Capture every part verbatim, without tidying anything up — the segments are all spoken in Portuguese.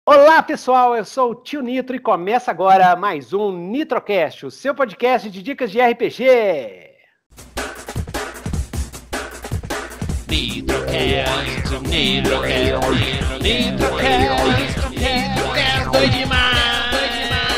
Olá, pessoal, eu sou o Tio Nitro e começa agora mais um NitroCast, o seu podcast de dicas de R P G. NitroCast, NitroCast, NitroCast, NitroCast, doido demais, doido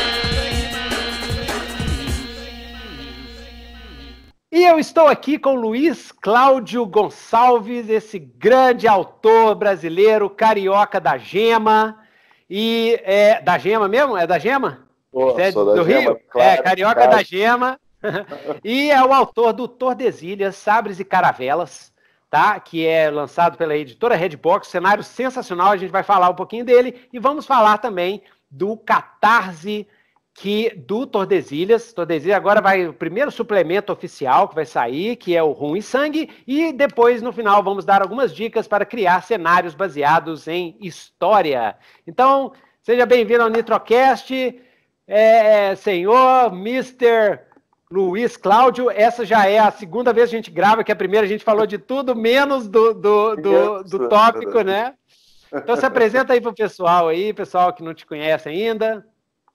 E eu estou aqui com Luiz Cláudio Gonçalves, esse grande autor brasileiro, carioca da Gema. E é da Gema mesmo? É da Gema? Pô, Você é sou do da Rio? Gema, claro, É, carioca cara. da Gema. E é o autor do Tordesilhas, Sabres e Caravelas, tá? Que é lançado pela editora Redbox, cenário sensacional, a gente vai falar um pouquinho dele e vamos falar também do Catarse que, do Tordesilhas. Tordesilhas agora vai o primeiro suplemento oficial que vai sair, que é o Rum e Sangue, e depois no final vamos dar algumas dicas para criar cenários baseados em história. Então, seja bem-vindo ao NitroCast, é, senhor mister Luiz Cláudio. Essa já é a segunda vez que a gente grava, que a primeira a gente falou de tudo, menos do, do, do, do tópico, né? Então se apresenta aí para o pessoal aí, pessoal que não te conhece ainda.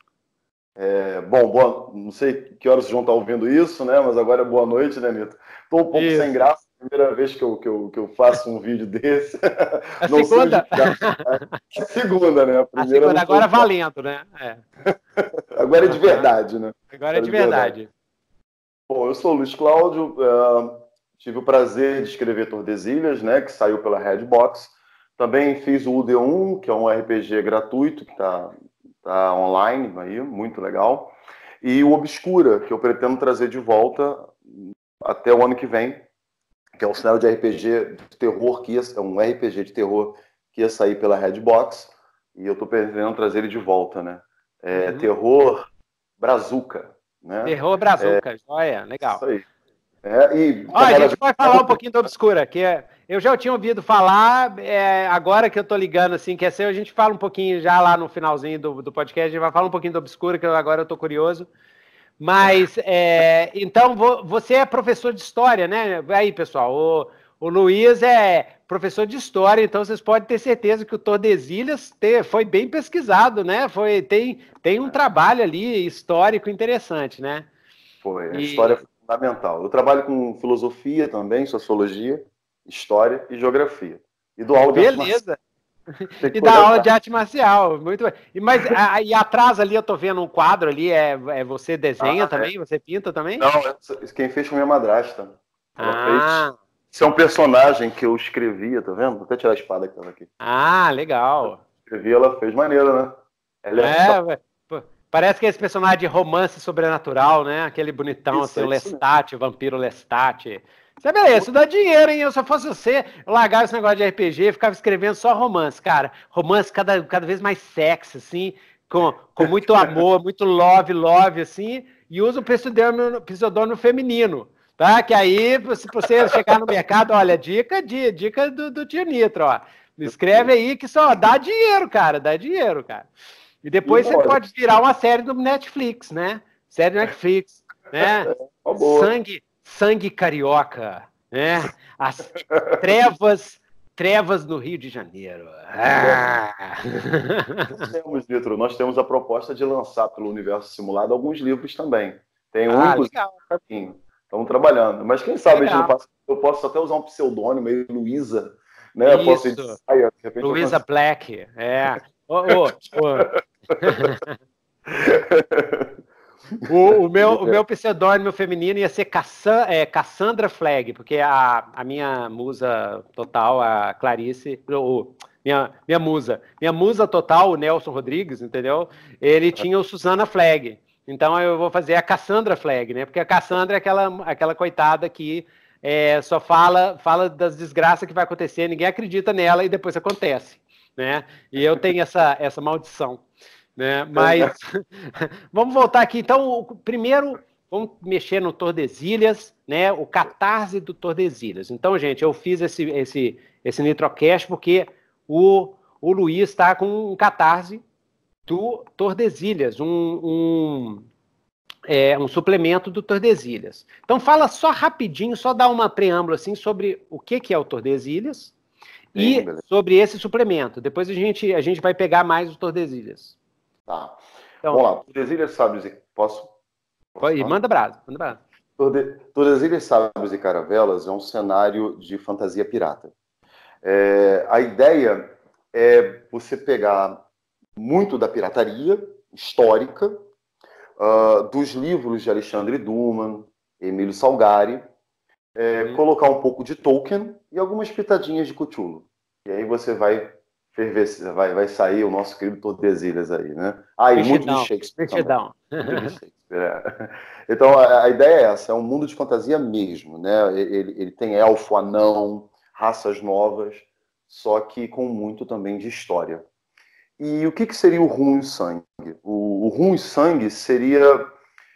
É, bom, boa, não sei que horas vocês vão estar ouvindo isso, né? Mas agora é boa noite, né, Nito? Estou um pouco Isso. sem graça, primeira vez que eu, que eu, que eu faço um vídeo desse. A Não segunda? Sou de... segunda, né? A A primeira segunda, não foi agora de... valendo, né? É. Agora é de verdade, né? Agora é de verdade. Bom, eu sou o Luiz Cláudio, uh, tive o prazer de escrever Tordesilhas, né? Que saiu pela Redbox. Também fiz o U D um, que é um R P G gratuito, que está tá online aí, muito legal. E o Obscura, que eu pretendo trazer de volta até o ano que vem, que é um cenário de R P G de terror, que ia, é um R P G de terror que ia sair pela Redbox, e eu estou pretendendo trazer ele de volta, né? É, uhum. Terror Brazuca, né? Terror Brazuca, é, joia, legal. Isso aí. É, e, Ó, a gente vai falar um pouquinho do Obscura, que é, eu já tinha ouvido falar, é, agora que eu tô ligando, assim, que é seu, a gente fala um pouquinho já lá no finalzinho do, do podcast, a gente vai falar um pouquinho do Obscura, que eu, agora eu tô curioso. Mas, é, então, vo, você é professor de história, né? Aí, pessoal, o, o Luiz é professor de história, então vocês podem ter certeza que o Tordesilhas te, foi bem pesquisado, né? Foi, tem, tem um trabalho ali histórico interessante, né? Foi, a E... história foi fundamental. Eu trabalho com filosofia também, sociologia, história e geografia. E dou aula de arte marcial. Beleza. E dá aula de arte marcial, muito bem. E, mas a, e atrás ali eu tô vendo um quadro ali, é, é você desenha ah, também? É. Você pinta também? Não, quem fez foi minha madrasta. Ela ah. fez. Isso é um personagem que eu escrevia, tá vendo? Vou até tirar a espada que tava aqui. Ah, legal. Eu escrevi, ela fez maneiro, né? Ela é, é só... Parece que é esse personagem de romance sobrenatural, né? Aquele bonitão, isso, assim, o Lestat, o vampiro Lestat. Isso é beleza, isso dá dinheiro, hein? Eu, se eu fosse você, eu largava esse negócio de R P G e ficava escrevendo só romance, cara. Romance cada, cada vez mais sexy, assim, com, com muito amor, muito love, love, assim, e usa o pseudônimo, pseudônimo feminino, tá? Que aí, se você chegar no mercado, olha, dica, dica, dica do, do Tio Nitro, ó. Escreve aí que só dá dinheiro, cara, dá dinheiro, cara. E depois e você olha. Pode virar uma série do Netflix, né? Série do Netflix, né? É, sangue, sangue carioca, né? As trevas, trevas no Rio de Janeiro. Ah. Nós temos, Nitro, nós temos a proposta de lançar pelo Universo Simulado alguns livros também. Tem um, ah, inclusive, estamos trabalhando. Mas quem sabe legal. A gente não passa, eu posso até usar um pseudoônimo aí, Luísa, né? Isso. Luísa Black, é. Oh, oh, oh. o, o, meu, o meu pseudônimo feminino ia ser Cassan, é, Cassandra Flag, porque a, a minha musa total, a Clarice, o, minha, minha musa, minha musa total, o Nelson Rodrigues, entendeu? Ele tinha o Susana Flag. Então eu vou fazer a Cassandra Flag, né? Porque a Cassandra é aquela, aquela coitada que é, só fala, fala das desgraças que vai acontecer, ninguém acredita nela e depois acontece. Né? E eu tenho essa, essa maldição, né? Mas vamos voltar aqui. Então, primeiro, vamos mexer no Tordesilhas, né? O Catarse do Tordesilhas. Então, gente, eu fiz esse, esse, esse NitroCast porque o, o Luiz está com um Catarse do Tordesilhas, um, um, é, um suplemento do Tordesilhas. Então, fala só rapidinho, só dá uma preâmbula assim sobre o que, que é o Tordesilhas, E sobre esse suplemento, depois a gente, a gente vai pegar mais o Tordesilhas. Tá. Então, vamos lá, Tordesilhas, Sábios e... Posso? Posso e manda brasa, manda brasa. Torde... Tordesilhas, Sábios e Caravelas é um cenário de fantasia pirata. É... A ideia é você pegar muito da pirataria histórica, uh, dos livros de Alexandre Dumas, Emílio Salgari, é, hum. colocar um pouco de Tolkien e algumas pitadinhas de Cthulhu. E aí você vai ferver, vai, vai sair o nosso querido Tordesilhas aí, né? Ah, e muito de Shakespeare também. Muito de Shakespeare, é. Então, a, a ideia é essa, é um mundo de fantasia mesmo, né? Ele, ele tem elfo, anão, raças novas, só que com muito também de história. E o que, que seria o Rum e Sangue? O, o Rum e Sangue seria...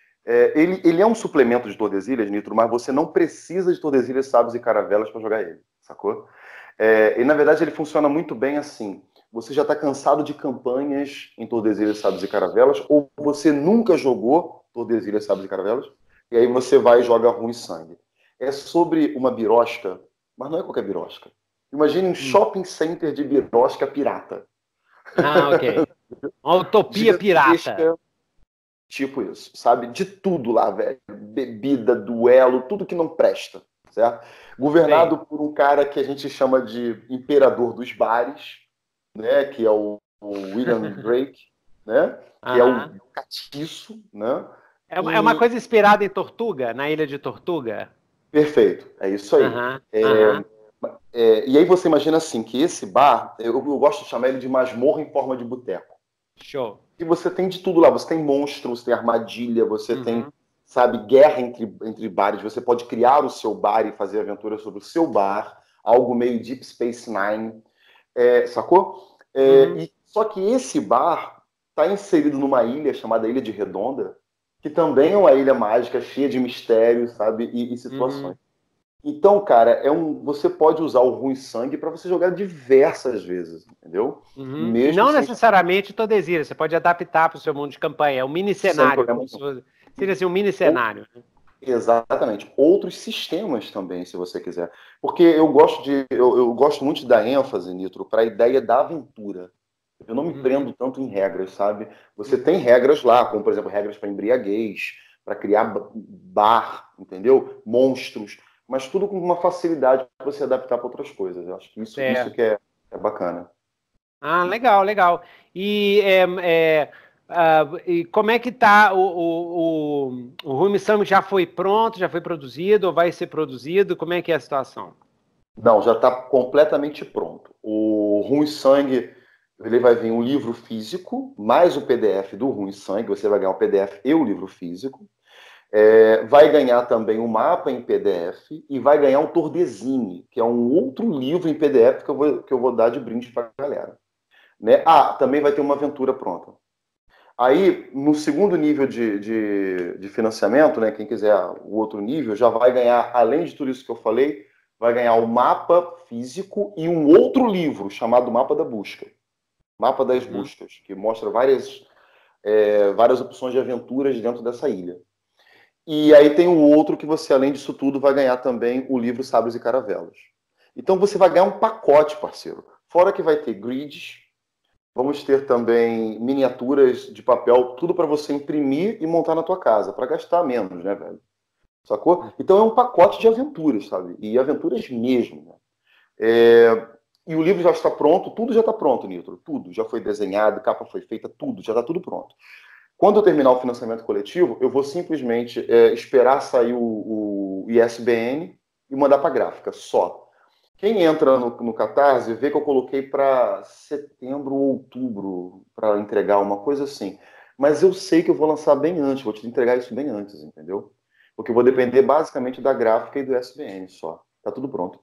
É, ele, ele é um suplemento de Tordesilhas, Nitro, mas você não precisa de Tordesilhas, Sábios e Caravelas para jogar ele, sacou? É, e na verdade ele funciona muito bem assim. Você já está cansado de campanhas em Tordesilhas, Sábios e Caravelas, ou você nunca jogou Tordesilhas, Sábios e Caravelas, e aí você vai e joga Rum e Sangue. É sobre uma birosca, mas não é qualquer birosca. Imagine um hum. shopping center de birosca pirata. Ah, ok. Uma utopia pirata. Tipo isso, sabe? De tudo lá, velho. Bebida, duelo, tudo que não presta, certo? Governado Bem. por um cara que a gente chama de imperador dos bares, né? Que é o, o William Drake, né? Que uh-huh. é o catiço, né? É uma, e... é uma coisa inspirada em Tortuga, na Ilha de Tortuga? Perfeito, é isso aí. Uh-huh. É, uh-huh. é, e aí você imagina assim, que esse bar, eu, eu gosto de chamar ele de masmorra em forma de boteco. Show. E você tem de tudo lá, você tem monstros, você tem armadilha, você uhum. tem, sabe, guerra entre, entre bares, você pode criar o seu bar e fazer aventura sobre o seu bar, algo meio Deep Space Nine, é, sacou? É, uhum. e, só que esse bar está inserido numa ilha chamada Ilha de Redonda, que também é uma ilha mágica, cheia de mistérios, sabe, e, e situações. Uhum. Então, cara, é um, você pode usar o Rum e Sangue para você jogar diversas vezes, entendeu? Uhum. Mesmo não sem... necessariamente Tordesilhas, você pode adaptar para o seu mundo de campanha, é um mini cenário. Seria assim, um mini cenário. Ou... Exatamente. Outros sistemas também, se você quiser. Porque eu gosto de, eu, eu gosto muito de dar ênfase, Nitro, para a ideia da aventura. Eu não me uhum. prendo tanto em regras, sabe? Você tem regras lá, como, por exemplo, regras para embriaguez, para criar bar, entendeu? Monstros. Mas tudo com uma facilidade para você adaptar para outras coisas. Eu acho que isso, isso que é, é bacana. Ah, legal, legal. E, é, é, uh, e como é que está o, o, o, o Rum e Sangue? Já foi pronto, já foi produzido ou vai ser produzido? Como é que é a situação? Não, já está completamente pronto. O Rum e Sangue, ele vai vir um livro físico, mais o P D F do Rum e Sangue. Você vai ganhar o P D F e o livro físico. É, vai ganhar também um mapa em P D F e vai ganhar um Tordezine, que é um outro livro em P D F que eu vou, que eu vou dar de brinde para a galera. Né? Ah, também vai ter uma aventura pronta. Aí, no segundo nível de, de, de financiamento, né, quem quiser o outro nível, já vai ganhar, além de tudo isso que eu falei, vai ganhar o mapa físico e um outro livro chamado Mapa da Busca. Mapa das uhum. Buscas, que mostra várias, é, várias opções de aventuras dentro dessa ilha. E aí tem o outro que você, além disso tudo, vai ganhar também o livro Sábios e Caravelas. Então você vai ganhar um pacote, parceiro. Fora que vai ter grids, vamos ter também miniaturas de papel, tudo para você imprimir e montar na tua casa, para gastar menos, né, velho? Sacou? Então é um pacote de aventuras, sabe? E aventuras mesmo, né? É... E o livro já está pronto, tudo já está pronto, Nitro. Tudo já foi desenhado, capa foi feita, tudo, já está tudo pronto. Quando eu terminar o financiamento coletivo, eu vou simplesmente é, esperar sair o, o I S B N e mandar para a gráfica, só. Quem entra no, no Catarse vê que eu coloquei para setembro ou outubro para entregar, uma coisa assim. Mas eu sei que eu vou lançar bem antes, vou te entregar isso bem antes, entendeu? Porque eu vou depender basicamente da gráfica e do I S B N só. Tá tudo pronto.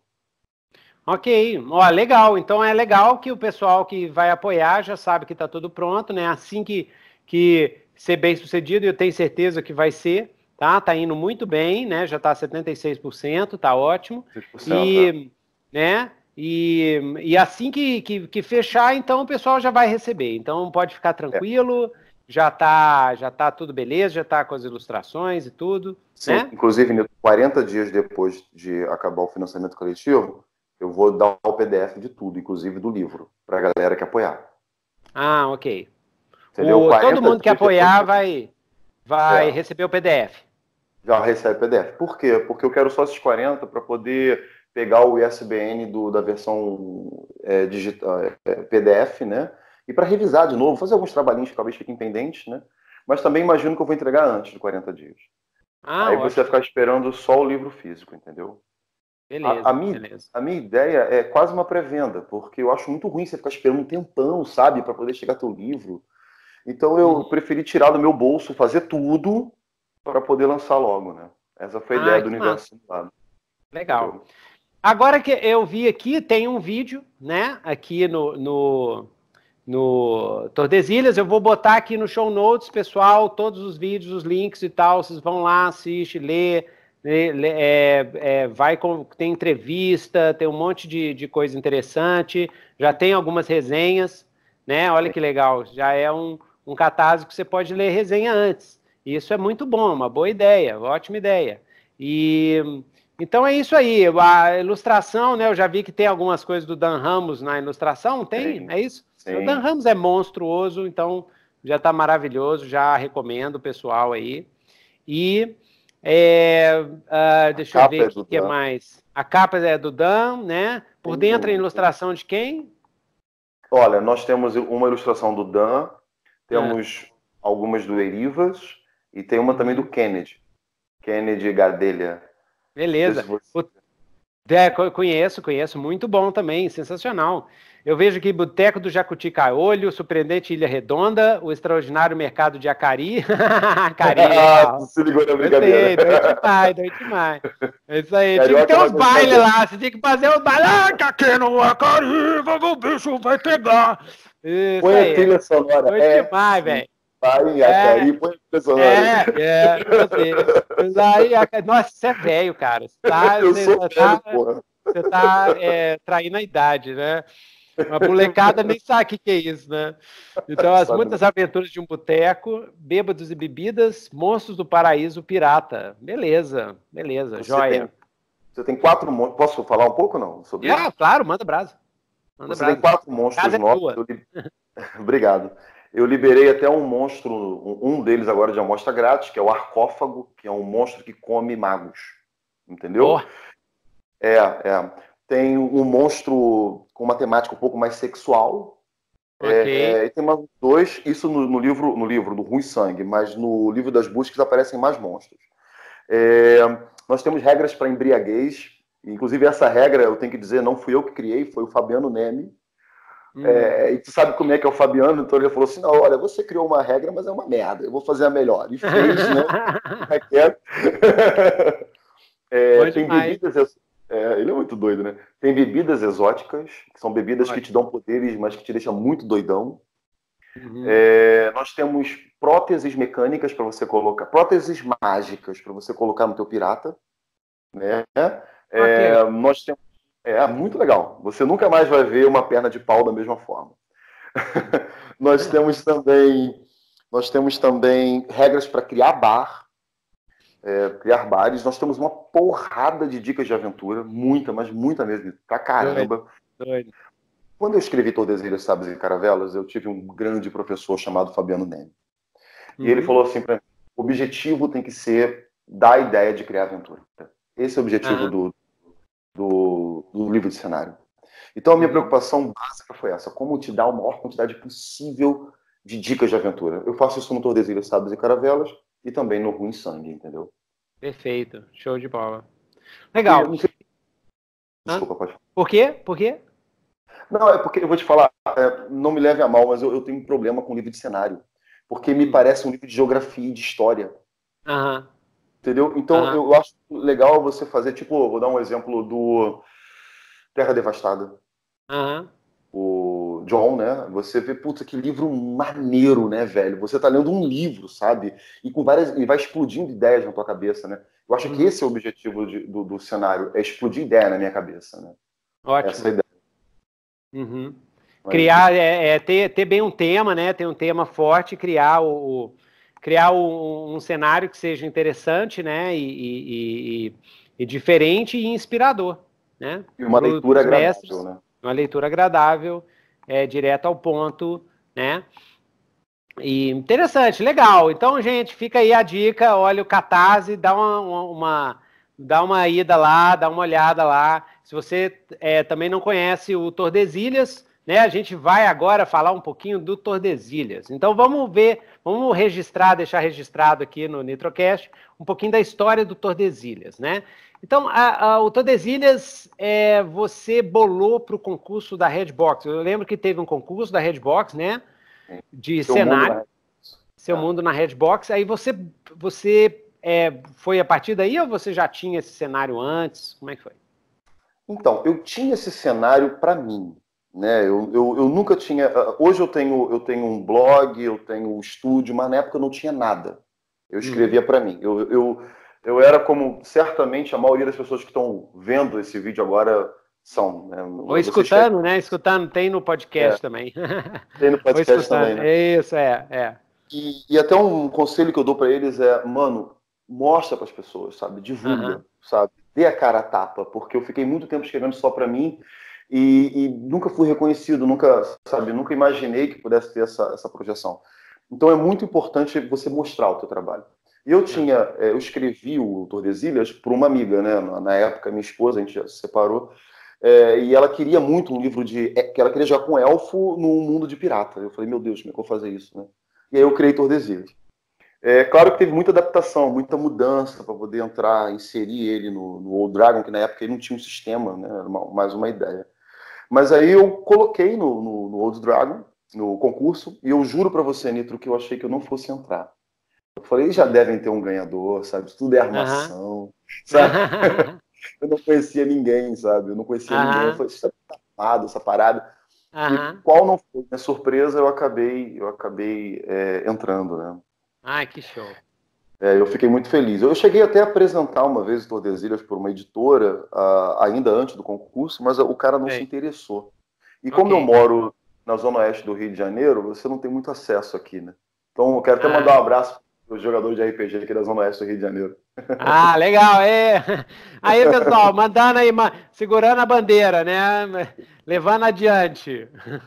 Ok, ó, legal. Então é legal que o pessoal que vai apoiar já sabe que tá tudo pronto, né? Assim que... que ser bem sucedido, eu tenho certeza que vai ser, tá? Tá indo muito bem, né? Já tá setenta e seis por cento, tá ótimo. seis por cento, e, né? E, e assim que, que, que fechar, então o pessoal já vai receber. Então pode ficar tranquilo, é. já tá, já tá tudo beleza, já tá com as ilustrações e tudo. Sim, né? Inclusive, quarenta dias depois de acabar o financiamento coletivo, Eu vou dar o P D F de tudo, inclusive do livro, para a galera que apoiar. Ah, ok. Entendeu? O, todo mundo que apoiar depois... vai, vai é. receber o P D F. Já recebe o P D F. Por quê? Porque eu quero só esses quarenta para poder pegar o I S B N do, da versão é, digital, é, P D F, né? E para revisar de novo, fazer alguns trabalhinhos que talvez fiquem pendentes, né? Mas também imagino que eu vou entregar antes de quarenta dias. Ah, Aí ótimo. você vai ficar esperando só o livro físico, entendeu? Beleza, a, a, minha, beleza. a minha ideia é quase uma pré-venda, porque eu acho muito ruim você ficar esperando um tempão, sabe? Para poder chegar teu livro. Então eu Uhum. preferi tirar do meu bolso, fazer tudo para poder lançar logo, né? Essa foi a Ah, ideia do que universo massa. simulado. Legal. Entendeu? Agora que eu vi aqui, tem um vídeo, né? Aqui no, no, no Tordesilhas. Eu vou botar aqui no show notes, pessoal, todos os vídeos, os links e tal. Vocês vão lá, assiste, lê. lê, lê é, é, vai com, tem entrevista, tem um monte de, de coisa interessante. Já tem algumas resenhas, né? Olha que legal. Já é um, um catarse que você pode ler resenha antes. Isso é muito bom, uma boa ideia, ótima ideia. E então é isso aí. A ilustração, né? Eu já vi que tem algumas coisas do Dan Ramos na ilustração, tem? Sim, É isso? sim. O Dan Ramos é monstruoso, então já está maravilhoso, já recomendo o pessoal aí. E é, uh, deixa eu ver o que é mais. A capa é do Dan, né? Por Sim, dentro a sim. ilustração de quem? Olha, nós temos uma ilustração do Dan, temos ah. algumas do Erivas e tem uma uhum. também do Kennedy. Kennedy Gadelha. Beleza. Você... É, conheço, conheço. Muito bom também, sensacional. Eu vejo aqui Boteco do Jacuti Caolho, Surpreendente Ilha Redonda, o Extraordinário Mercado de Acari. Acari, legal. Se ligou na brincadeira. Doido demais, doido demais. É isso aí. Tinha que ter uns bailes lá, você tinha que fazer uns bailes. Ah, tá aqui no Acari, o bicho vai pegar. Isso põe aí. a trilha sonora. Doido é, demais, velho. Vai em Acari, é, põe a trilha sonora. É, é, você. Aí, nossa, você é velho, cara. Você tá, Eu você, sou você velho, tá, porra. Você tá é, traindo a idade, né? A molecada nem sabe o que, que é isso, né? Então, as muitas aventuras de um boteco, bêbados e bebidas, monstros do paraíso, pirata. Beleza, beleza, você joia. Tem, você tem quatro monstros. Posso falar um pouco, não? Sobre ah, isso? Claro, manda brasa. Manda você brasa. tem quatro monstros novos. Eu li... Obrigado. Eu liberei até um monstro, um deles agora de amostra grátis, que é o Arcófago, que é um monstro que come magos. Entendeu? Oh. É, é. Tem um monstro com uma temática um pouco mais sexual. Okay. É, e tem mais dois, isso no, no, livro, no livro do Ruim Sangue, mas no livro das buscas aparecem mais monstros. É, nós temos regras para embriaguez, inclusive essa regra, eu tenho que dizer, não fui eu que criei, foi o Fabiano Neme. Hum. É, e tu sabe como é que é o Fabiano, então ele falou assim, não, olha, você criou uma regra, mas é uma merda, eu vou fazer a melhor. E fez, né? é, tem bebidas... É, ele é muito doido, né? Tem bebidas exóticas, que são bebidas Ótimo. que te dão poderes, mas que te deixam muito doidão. Uhum. É, nós temos próteses mecânicas para você colocar, próteses mágicas para você colocar no teu pirata. Né? É, okay. Nós temos, é muito legal. Você nunca mais vai ver uma perna de pau da mesma forma. nós temos também, nós temos também regras para criar bar. É, criar bares, nós temos uma porrada de dicas de aventura, muita, mas muita mesmo, pra caramba. Doido, doido. Quando eu escrevi Tordesilhas, Sabres e Caravelas, eu tive um grande professor chamado Fabiano Neme. Uhum. E ele falou assim pra mim, o objetivo tem que ser dar a ideia de criar aventura. Esse é o objetivo uhum. do, do, do livro de cenário. Então a minha uhum. preocupação básica foi essa, como te dar a maior quantidade possível de dicas de aventura. Eu faço isso no Tordesilhas, Sabres e Caravelas, e também no Ruim Sangue, entendeu? Perfeito, show de bola. Legal. Não sei... Desculpa, pode falar. Por quê? Por quê? Não, é porque eu vou te falar, é, não me leve a mal, mas eu, eu tenho um problema com livro de cenário. Porque me hum. parece um livro de geografia e de história. Aham. Entendeu? Então Aham. eu acho legal você fazer, tipo, vou dar um exemplo do Terra Devastada. Aham. O John, né? Você vê, puta, que livro maneiro, né, velho? Você tá lendo um livro, sabe? E com várias. E vai explodindo ideias na tua cabeça, né? Eu acho uhum. que esse é o objetivo de, do, do cenário, é explodir ideia na minha cabeça, né? Ótimo. Essa é a ideia. Uhum. Criar, é, é ter, ter bem um tema, né? Ter um tema forte, criar o. Criar um, um cenário que seja interessante, né? E, e, e, e diferente e inspirador. né? E uma Pro, leitura agradável, mestres, né? Uma leitura agradável, é, direto ao ponto, né? E interessante, legal. Então, gente, fica aí a dica, olha o Catarse, dá uma, uma, uma, dá uma ida lá, dá uma olhada lá. Se você é, também não conhece o Tordesilhas, né, a gente vai agora falar um pouquinho do Tordesilhas. Então, vamos ver, vamos registrar, deixar registrado aqui no Nitrocast, um pouquinho da história do Tordesilhas, né? Então, a, a, o Tordesilhas, é, você bolou para o concurso da Redbox. Eu lembro que teve um concurso da Redbox, né? De Seu cenário, mundo Seu é. Mundo na Redbox. Aí você, você é, foi a partir daí ou você já tinha esse cenário antes? Como é que foi? Então, eu tinha esse cenário para mim, né? Eu, eu, eu nunca tinha. Hoje eu tenho, eu tenho um blog, eu tenho um estúdio, mas na época eu não tinha nada. Eu escrevia hum. para mim. Eu, eu, eu era como certamente a maioria das pessoas que estão vendo esse vídeo agora são. Né? Ou escutando, querem... né? Escutando, tem no podcast é. também. Tem no podcast também, né? Isso, é, é. E, e até um conselho que eu dou para eles é, mano, mostra para as pessoas, sabe? Divulga, uh-huh. sabe? Dê a cara a tapa, porque eu fiquei muito tempo escrevendo só para mim e, e nunca fui reconhecido, nunca, sabe? Nunca imaginei que pudesse ter essa, essa projeção. Então é muito importante você mostrar o teu trabalho. E eu tinha, eu escrevi o Tordesilhas por uma amiga, né? Na época, minha esposa, a gente já se separou. É, e ela queria muito um livro de... que ela queria jogar com elfo num mundo de pirata. Eu falei, meu Deus, como é que eu vou fazer isso, né? E aí eu criei Tordesilhas. É claro que teve muita adaptação, muita mudança para poder entrar, inserir ele no, no Old Dragon, que na época ele não tinha um sistema, né? Era uma, mais uma ideia. Mas aí eu coloquei no, no, no Old Dragon, no concurso, e eu juro para você, Nitro, que eu achei que eu não fosse entrar. Eu falei, eles já devem ter um ganhador, sabe? Tudo é armação, uhum. sabe? Eu não conhecia ninguém, sabe? Eu não conhecia uhum. ninguém. Eu falei, isso é tapado, essa parada. Uhum. E qual não foi minha surpresa, eu acabei, eu acabei é, entrando, né? Ai, que show. É, eu fiquei muito feliz. Eu cheguei até a apresentar uma vez o Tordesilhas por uma editora, uh, ainda antes do concurso, mas o cara não Ei. se interessou. E como okay. eu moro na zona oeste do Rio de Janeiro, você não tem muito acesso aqui, né? Então eu quero até ah. mandar um abraço para os jogadores de R P G aqui da zona oeste do Rio de Janeiro. Ah, legal. É. Aí, pessoal, mandando aí, segurando a bandeira, né? Levando adiante.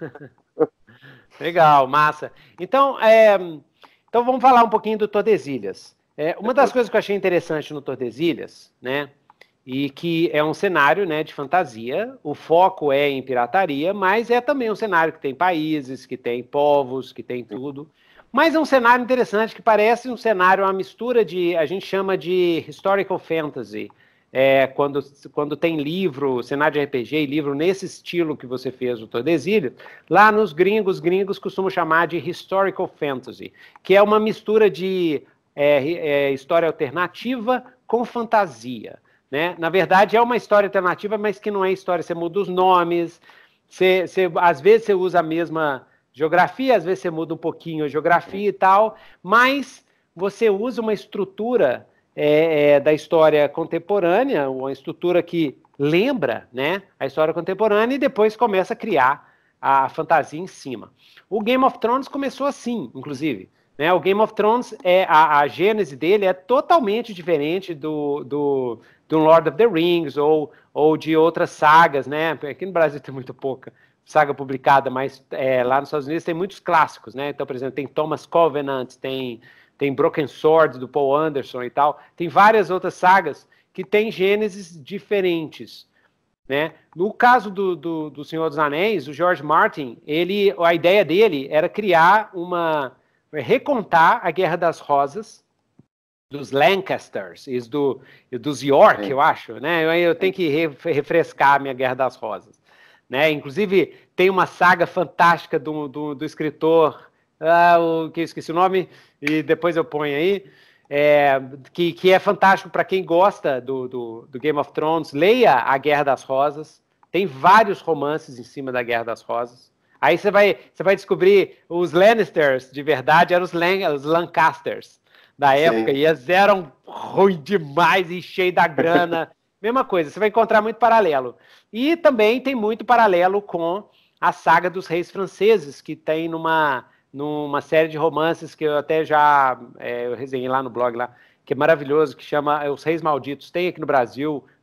Legal, massa. Então, é, então vamos falar um pouquinho do Tordesilhas. É, uma das coisas que eu achei interessante no Tordesilhas, né? E que é um cenário, né, de fantasia, o foco é em pirataria, mas é também um cenário que tem países, que tem povos, que tem tudo. Mas é um cenário interessante que parece um cenário, uma mistura de, a gente chama de historical fantasy, é, quando, quando tem livro, cenário de R P G e livro nesse estilo que você fez o Tordesilhas, lá nos gringos, gringos costumam chamar de historical fantasy, que é uma mistura de é, é, história alternativa com fantasia, né? Na verdade é uma história alternativa, mas que não é história, você muda os nomes, você, você, às vezes você usa a mesma geografia, às vezes você muda um pouquinho a geografia e tal, mas você usa uma estrutura é, é, da história contemporânea, uma estrutura que lembra, né, a história contemporânea e depois começa a criar a fantasia em cima. O Game of Thrones começou assim, inclusive. Né, o Game of Thrones, é, a, a gênese dele é totalmente diferente do, do, do Lord of the Rings ou, ou de outras sagas, né? Aqui no Brasil tem muito pouca saga publicada, mas é, lá nos Estados Unidos tem muitos clássicos, né? Então, por exemplo, tem Thomas Covenant, tem, tem Broken Sword, do Paul Anderson e tal. Tem várias outras sagas que têm gêneses diferentes, né? No caso do, do, do Senhor dos Anéis, o George Martin, ele, a ideia dele era criar uma... recontar a Guerra das Rosas, dos Lancasters, e do, dos York, Sim. eu acho, né? Eu, eu tenho que re, refrescar a minha Guerra das Rosas. Né? Inclusive, tem uma saga fantástica do, do, do escritor, ah, o, que eu esqueci o nome, e depois eu ponho aí, é, que, que é fantástico para quem gosta do, do, do Game of Thrones. Leia a Guerra das Rosas, tem vários romances em cima da Guerra das Rosas. Aí você vai, você vai descobrir os Lannisters, de verdade, eram os, Lan, os Lancasters da época, Sim. e eles eram ruins demais e cheios da grana. Mesma coisa, você vai encontrar muito paralelo. E também tem muito paralelo com a saga dos reis franceses, que tem numa, numa série de romances que eu até já é, eu resenhei lá no blog, lá, que é maravilhoso, que chama Os Reis Malditos. Tem aqui no Brasil,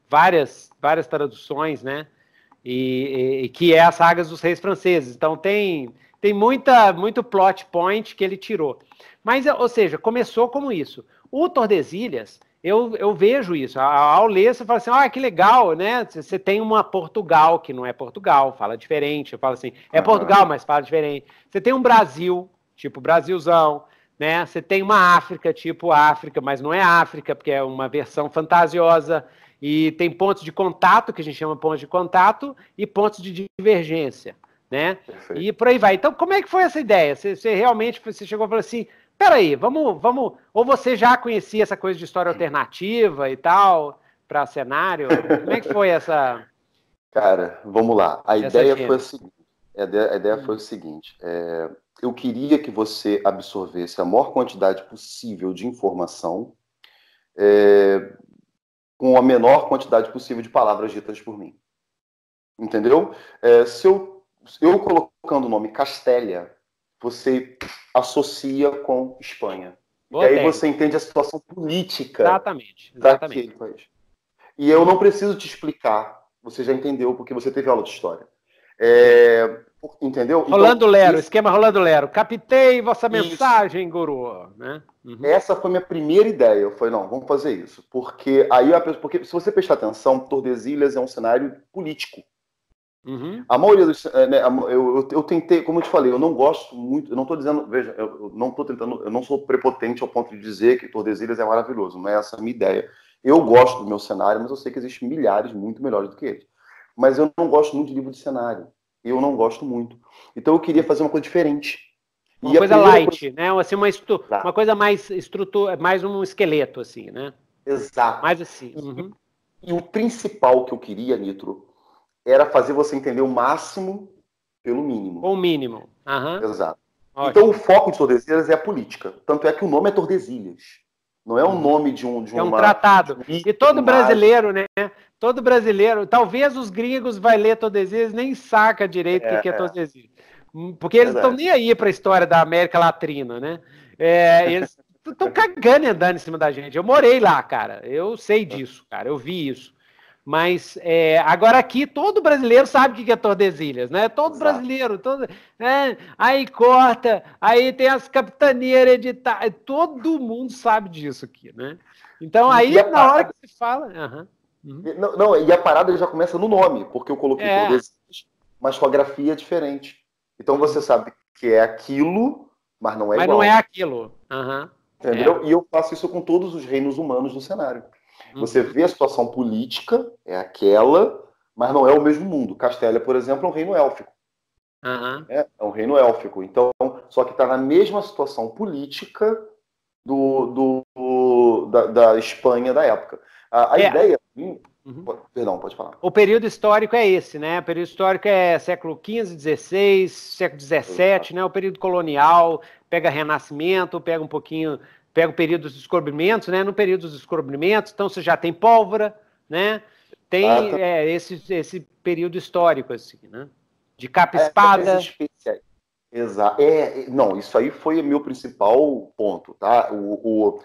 várias, várias traduções, né? E, e que é as sagas dos reis franceses. Então tem, tem muita, muito plot point que ele tirou. Mas, ou seja, começou como isso. O Tordesilhas, eu, eu vejo isso. Ao ler, você fala assim, ah, que legal, né? Você tem uma Portugal, que não é Portugal, fala diferente. Eu falo assim, é Portugal, mas fala diferente. Você tem um Brasil, tipo Brasilzão, né? Você tem uma África, tipo África, mas não é África, porque é uma versão fantasiosa. E tem pontos de contato, que a gente chama pontos de contato, e pontos de divergência, né? Perfeito. E por aí vai. Então, como é que foi essa ideia? Você, você realmente você chegou e falou assim, peraí, vamos, vamos... Ou você já conhecia essa coisa de história alternativa e tal, para cenário? Como é que foi essa... Cara, vamos lá. A ideia foi a seguinte. A ideia, a ideia hum. foi o seguinte. É, eu queria que você absorvesse a maior quantidade possível de informação é, com a menor quantidade possível de palavras ditas por mim. Entendeu? É, se eu, eu colocando o nome Castélia, você associa com Espanha. Boa e aí técnica. Você entende a situação política exatamente, exatamente. daquele país. E eu não preciso te explicar, você já entendeu, porque você teve aula de história. É, entendeu? Rolando então, Lero, esse... esquema Rolando Lero. Captei vossa mensagem, isso. Guru. Né? Uhum. Essa foi a minha primeira ideia. Eu falei, não, vamos fazer isso. Porque aí, porque se você prestar atenção, Tordesilhas é um cenário político. Uhum. A maioria dos... Né, eu, eu, eu tentei, como eu te falei, eu não gosto muito, eu não estou dizendo, veja, eu não estou tentando, eu não sou prepotente ao ponto de dizer que Tordesilhas é maravilhoso, não é essa a minha ideia. Eu gosto do meu cenário, mas eu sei que existem milhares muito melhores do que ele. Mas eu não gosto muito de livro de cenário. Eu não gosto muito. Então eu queria fazer uma coisa diferente. Uma e coisa light, coisa... né? Assim, uma, estru... tá. uma coisa mais estrutura, mais um esqueleto, assim, né? Exato. Mais assim. Uhum. E o principal que eu queria, Nitro, era fazer você entender o máximo pelo mínimo. O mínimo. Uhum. Exato. Ótimo. Então o foco de Tordesilhas é a política. Tanto é que o nome é Tordesilhas. Não é o um nome de um... De é um uma, tratado. De um e todo brasileiro, né? Todo brasileiro, talvez os gringos vai ler Tordesilhas nem saca direito o é, que, que é Tordesilhas. Porque eles estão nem aí para a história da América Latina, né? É, eles estão cagando e andando em cima da gente. Eu morei lá, cara. Eu sei disso, cara. Eu vi isso. Mas é, agora aqui todo brasileiro sabe o que é Tordesilhas, né? Todo Exato. brasileiro, todo, né? Aí corta, aí tem as capitanias hereditárias, todo mundo sabe disso aqui, né? Então aí na parada... hora que se fala... Uhum, uhum. Não, não, e a parada já começa no nome, porque eu coloquei é. Tordesilhas, mas com a grafia diferente. Então você sabe que é aquilo, mas não é mas igual. Mas não é aquilo. Uhum. Entendeu? É. E eu faço isso com todos os reinos humanos do cenário. Você vê a situação política, é aquela, mas não é o mesmo mundo. Castélia, por exemplo, é um reino élfico. Uhum. É, é um reino élfico. Então, só que está na mesma situação política do, do, do da, da Espanha da época. A, a é. ideia... Uhum. Perdão, pode falar. O período histórico é esse, né? O período histórico é século quinze, dezesseis, século dezessete, né? O período colonial, pega Renascimento, pega um pouquinho... Pega o período dos descobrimentos, né? No período dos descobrimentos, então você já tem pólvora, né? Tem ah, tá. é, esse, esse período histórico, assim, né? De capa-espada. É, Exato. É, não, isso aí foi o meu principal ponto, tá? O, o,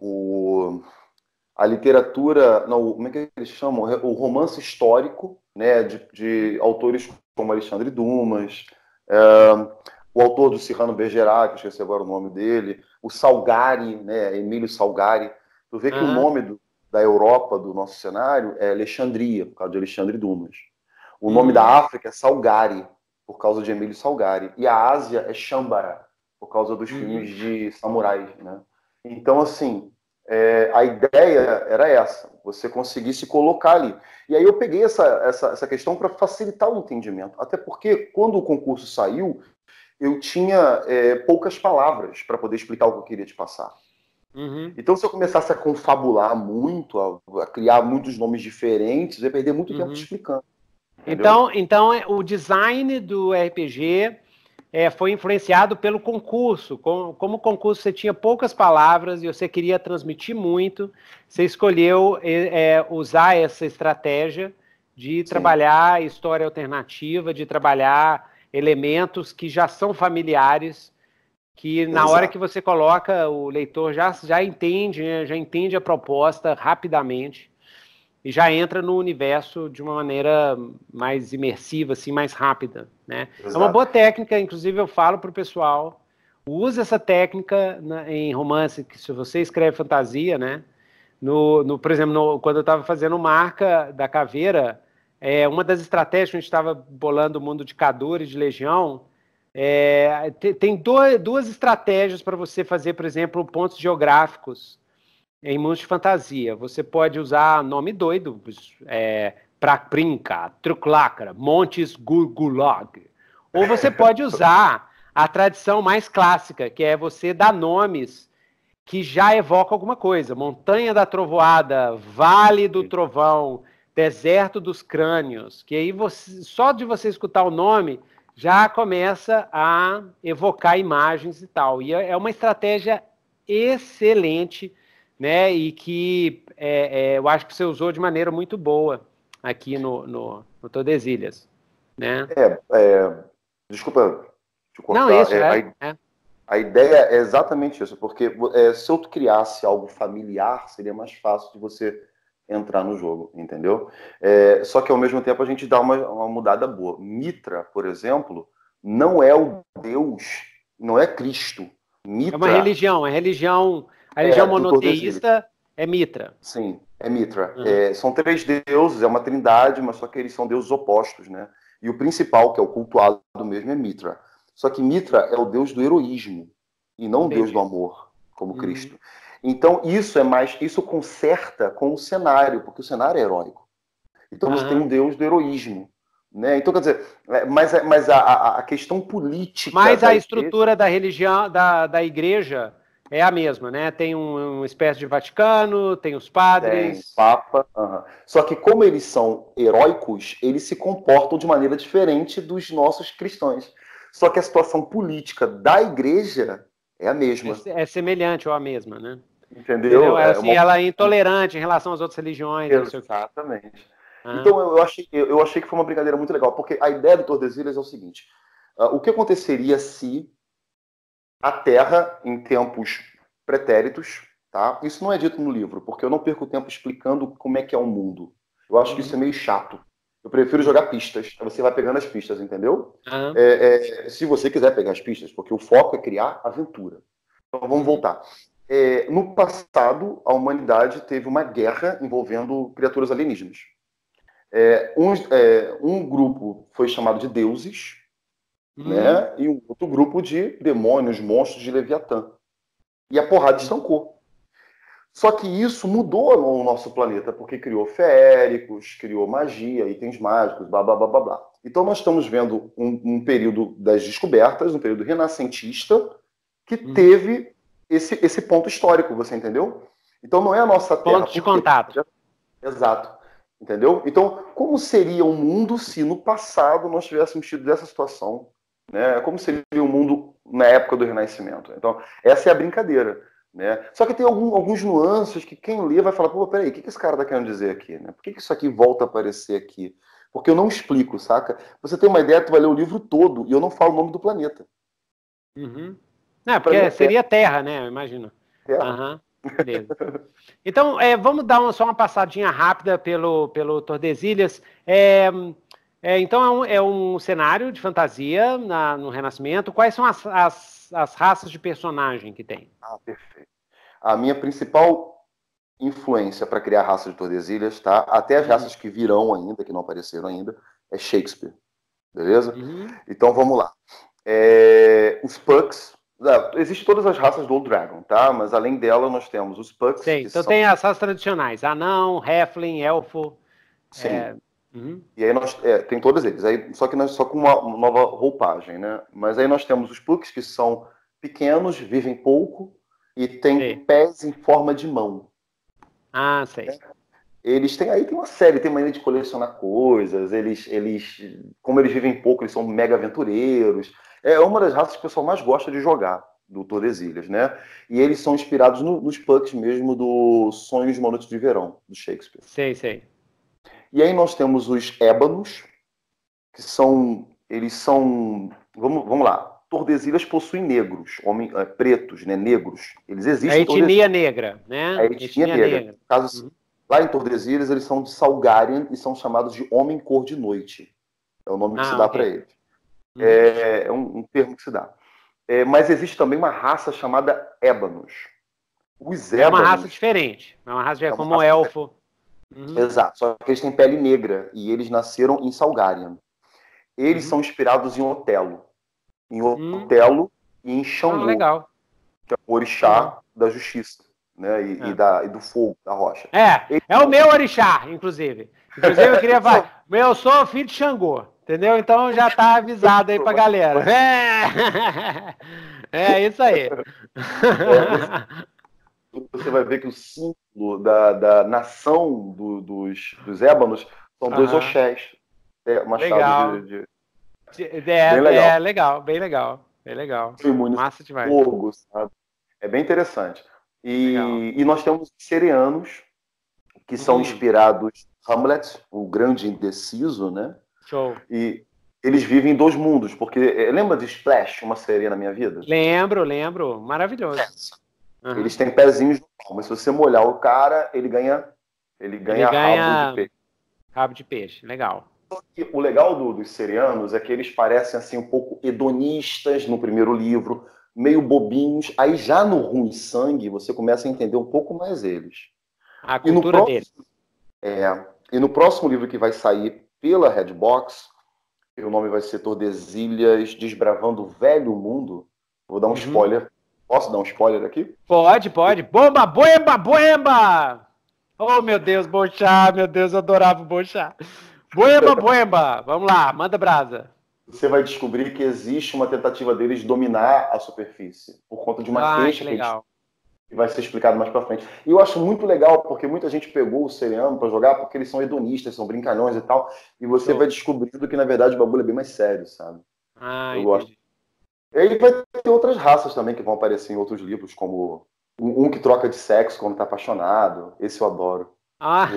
o, a literatura, não, como é que eles chamam? O romance histórico, né? De, de autores como Alexandre Dumas, é, o autor do Cyrano Bergerac, que eu esqueci agora o nome dele, o Salgari, né, Emílio Salgari. Tu vê que uhum. o nome do, da Europa, do nosso cenário, é Alexandria, por causa de Alexandre Dumas. O uhum. nome da África é Salgari, por causa de Emílio Salgari. E a Ásia é Shambara, por causa dos uhum. filmes de samurais, né? Então, assim, é, a ideia era essa, você conseguir se colocar ali. E aí eu peguei essa, essa, essa questão para facilitar o entendimento. Até porque, quando o concurso saiu, eu tinha é, poucas palavras para poder explicar o que eu queria te passar. Uhum. Então, se eu começasse a confabular muito, a, a criar muitos nomes diferentes, eu ia perder muito uhum. tempo te explicando. Então, então, o design do R P G é, foi influenciado pelo concurso. Como, como o concurso você tinha poucas palavras e você queria transmitir muito, você escolheu é, usar essa estratégia de Sim. trabalhar história alternativa, de trabalhar elementos que já são familiares, que na Exato. hora que você coloca, o leitor já, já entende, né, já entende a proposta rapidamente. e já entra no universo de uma maneira mais imersiva, assim, mais rápida, né? Exato. É uma boa técnica, inclusive eu falo para o pessoal, use essa técnica na, em romance, que se você escreve fantasia, né? No, no, por exemplo, no, quando eu estava fazendo Marca da Caveira, é, uma das estratégias que a gente estava bolando o mundo de Cadur e de Legião, é, tem, tem dois, duas estratégias para você fazer, por exemplo, pontos geográficos em mundos de fantasia. Você pode usar nome doido, é, Prakrinka, Truklakra, Montes Gurgulag. Ou você pode usar a tradição mais clássica, que é você dar nomes que já evocam alguma coisa. Montanha da Trovoada, Vale do Trovão, Deserto dos Crânios, que aí você, só de você escutar o nome já começa a evocar imagens e tal. E é uma estratégia excelente, né? E que é, é, eu acho que você usou de maneira muito boa aqui no, no, no Tordesilhas, né? É, é, desculpa te cortar. Não, isso, é, é, a, é. a ideia é exatamente isso, porque é, se eu criasse algo familiar, seria mais fácil de você entrar no jogo, entendeu? É, só que ao mesmo tempo a gente dá uma, uma mudada boa. Mitra, por exemplo, não é o Deus, não é Cristo. Mitra, é uma religião, é religião, a religião é, monoteísta é Mitra. Sim, é Mitra. Uhum. É, são três deuses, é uma trindade, mas só que eles são deuses opostos, né? E o principal, que é o cultuado mesmo, é Mitra. Só que Mitra é o deus do heroísmo e não o deus do amor, como uhum. Cristo. Então isso é mais, isso conserta com o cenário, porque o cenário é heróico. Então você uhum. tem um deus do heroísmo, né? Então quer dizer, mas, mas a, a questão política. Mas a da estrutura igreja... da religião, da, da igreja é a mesma, né? Tem um, uma espécie de Vaticano, tem os padres. Tem Papa. Uhum. Só que como eles são heróicos, eles se comportam de maneira diferente dos nossos cristãos. Só que a situação política da igreja é a mesma. É, é semelhante ou a mesma, né? Entendeu? Entendeu? É assim, uma... Ela é intolerante em relação às outras religiões. Exatamente. Ah. Então eu achei, eu achei que foi uma brincadeira muito legal, porque a ideia do Tordesilhas é o seguinte: uh, o que aconteceria se a Terra, em tempos pretéritos, tá? Isso não é dito no livro, porque eu não perco tempo explicando como é que é o mundo. Eu acho que isso é meio chato. Eu prefiro jogar pistas. Você vai pegando as pistas, entendeu? Uhum. É, é, se você quiser pegar as pistas, porque o foco é criar aventura. Então vamos uhum. voltar. É, no passado, a humanidade teve uma guerra envolvendo criaturas alienígenas. É, um, é, um grupo foi chamado de deuses, uhum. né? E um outro grupo de demônios, monstros de Leviatã. E a porrada estancou. Só que isso mudou no nosso planeta, porque criou feéricos, criou magia, itens mágicos, blá, blá, blá, blá, blá. Então nós estamos vendo um, um período das descobertas, um período renascentista, que hum. teve esse, esse ponto histórico, você entendeu? Então não é a nossa Terra... Ponto de contato. Exato. Entendeu? Então, como seria o mundo se no passado nós tivéssemos tido essa situação? Né? Como seria o mundo na época do Renascimento? Então, essa é a brincadeira. Né? Só que tem algum, alguns nuances que quem lê vai falar, pô, peraí, o que, que esse cara está querendo dizer aqui? Né? Por que, que isso aqui volta a aparecer aqui? Porque eu não explico, saca? Você tem uma ideia, tu vai ler o livro todo e eu não falo o nome do planeta. Uhum. Não, porque é seria Terra, né? Eu imagino. Terra. Uhum. Beleza. Então, é, vamos dar uma, só uma passadinha rápida pelo, pelo Tordesilhas. É, é, então, é um, é um cenário de fantasia na, no Renascimento. Quais são as, as, as raças de personagem que tem? Ah, perfeito. A minha principal influência para criar a raça de Tordesilhas, tá? Até as uhum. raças que virão ainda, que não apareceram ainda, é Shakespeare. Beleza? Uhum. Então, vamos lá. É, os Pucks. Existem todas as raças do Old Dragon, tá? Mas além dela, nós temos os Pucks. Sim, então são... tem as raças tradicionais: anão, halfling, elfo. Sim. É... Uhum. E aí nós é, tem todos eles. Aí, só que nós só com uma, uma nova roupagem, né? Mas aí nós temos os Pucks, que são pequenos, vivem pouco e têm Sim. pés em forma de mão. Ah, sei. Né? Eles têm aí tem uma série, tem maneira de colecionar coisas. Eles, eles, como eles vivem pouco, eles são mega aventureiros. É uma das raças que o pessoal mais gosta de jogar, do Tordesilhas, né? E eles são inspirados no, nos Pucks mesmo do Sonhos de uma Noite de Verão, do Shakespeare. Sei, sei. E aí nós temos os Ébanos, que são... Eles são... Vamos, vamos lá. Tordesilhas possuem negros, homem, é, pretos, né? Negros. Eles existem. A etnia negra, né? A etnia, etnia negra. negra. No caso, uhum. Lá em Tordesilhas, eles são de Salgarian e são chamados de homem cor de noite. É o nome que Ah, se dá ok. para eles. Uhum. É, é um, um termo que se dá. É, mas existe também uma raça chamada ébanos. Os É uma raça ébanos... diferente. É uma raça É uma como um raça elfo. Uhum. Exato, só que eles têm pele negra e eles nasceram em Salgarian. Eles Uhum. são inspirados em Otelo. Em Hum. Otelo e em Ah, Xangô, legal. que é o orixá Legal. da justiça, né? E, e É. da, e do fogo, da rocha. É, Eles é o meu orixá, inclusive. Inclusive, eu queria são- falar. Eu sou filho de Xangô, entendeu? Então já tá avisado aí pra galera. É, é isso aí. é, você, você vai ver que o símbolo da, da nação do- dos, dos ébanos são dois Aham. oxés, é, machados Legal. de, de- bem É, legal. é legal, bem legal. Bem legal. São imunes Massa ao demais. fogo, sabe? É bem interessante. Legal. E, e nós temos os serianos, que são Hum, inspirados em Hamlet, o grande indeciso, né? show. E eles vivem em dois mundos, porque eh, lembra de Splash, uma sereia na minha vida? Lembro, lembro. Maravilhoso. Aham. Eles têm pezinhos no pau, mas se você molhar o cara, ele ganha, ele Ele ganha rabo de ganha peixe. rabo de peixe. Legal. E o legal do- dos serianos é que eles parecem assim um pouco hedonistas no primeiro livro, meio bobinhos. Aí já no Ruim Sangue você começa a entender um pouco mais eles. A E no cultura dele. próximo, é, e no próximo livro que vai sair pela Redbox, o nome vai ser Tordesilhas Desbravando o Velho Mundo. Vou dar um Uhum. spoiler. Posso dar um spoiler aqui? Pode, pode. Bomba, boemba, boemba! Oh, meu Deus, Bochá, meu Deus, eu adorava o Bochá. Boemba, boemba! Vamos lá, manda brasa. Você vai descobrir que existe uma tentativa deles de dominar a superfície por conta de uma Ah, queixa que que eles legal. que vai ser explicado mais pra frente. E eu acho muito legal, porque muita gente pegou o seriano pra jogar porque eles são hedonistas, são brincalhões e tal, e você Show. vai descobrindo que, na verdade, o bagulho é bem mais sério, sabe? Ah, Eu gosto. entendi. E aí vai ter outras raças também que vão aparecer em outros livros, como um, um que troca de sexo quando tá apaixonado. Esse eu adoro. Ah,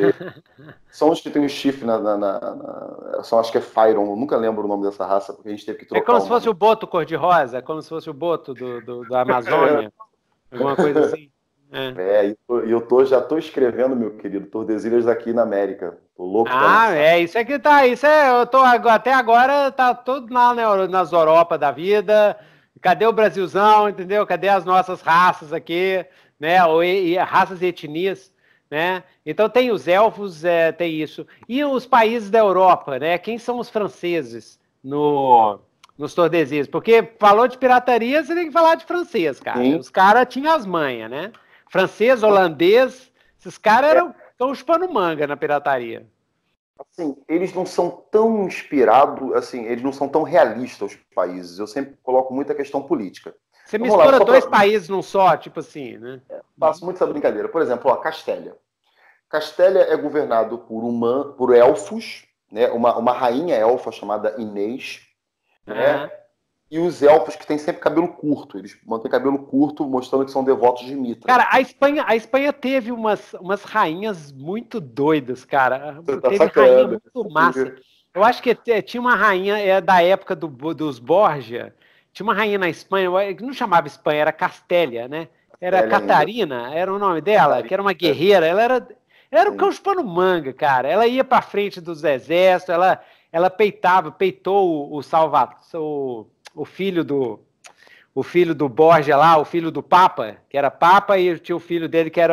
São os que tem um chifre na... na, na, na são, acho que é Fyron, eu nunca lembro o nome dessa raça, porque a gente teve que é trocar como o se fosse nome. o boto cor-de-rosa, como se fosse o boto do, do, da Amazônia, alguma coisa assim. É. É, e eu, eu tô, já tô escrevendo, meu querido, Tordesilhas aqui na América. Tô louco pra Ah, lançar. é, isso aqui tá, isso é, eu tô agora- até agora tá tudo lá né, nas Europa da vida. Cadê o Brasilzão, entendeu? Cadê as nossas raças aqui, né? Ou e, e raças e etnias, né? Então tem os elfos, é, tem isso. E os países da Europa, né? Quem são os franceses no nos Tordesilhas? Porque falou de pirataria, você tem que falar de francês, cara. Sim. Os caras tinham as manhas, né? Francês, holandês, esses caras eram tão chupando manga na pirataria. Assim, eles não são tão inspirados, assim, eles não são tão realistas, os países. Eu sempre coloco muita questão política. Você Vamos lá, mistura só dois pra... países num só, tipo assim, né? Faço muito essa brincadeira. Por exemplo, ó, Castélia. Castélia é governado por, uma, por elfos, né? uma, uma rainha elfa chamada Inês, né? Aham. E os elfos que têm sempre cabelo curto. Eles mantêm cabelo curto, mostrando que são devotos de Mitra. Cara, a Espanha, a Espanha teve umas, umas rainhas muito doidas, cara. Você tá Teve sacando. rainha muito massa. Eu acho que t- tinha uma rainha é, da época do, dos Borgia. Tinha uma rainha na Espanha, que não chamava Espanha, era Castélia, né? Era Castélia ainda. Catarina, era o nome dela, Catarina, que era uma guerreira. Ela era, era o Sim. cão chupando manga, cara. Ela ia pra frente dos exércitos, ela, ela peitava, peitou o, o Salvador, o, o filho do o filho do Borgia lá, o filho do Papa, que era Papa, e tinha o filho dele que era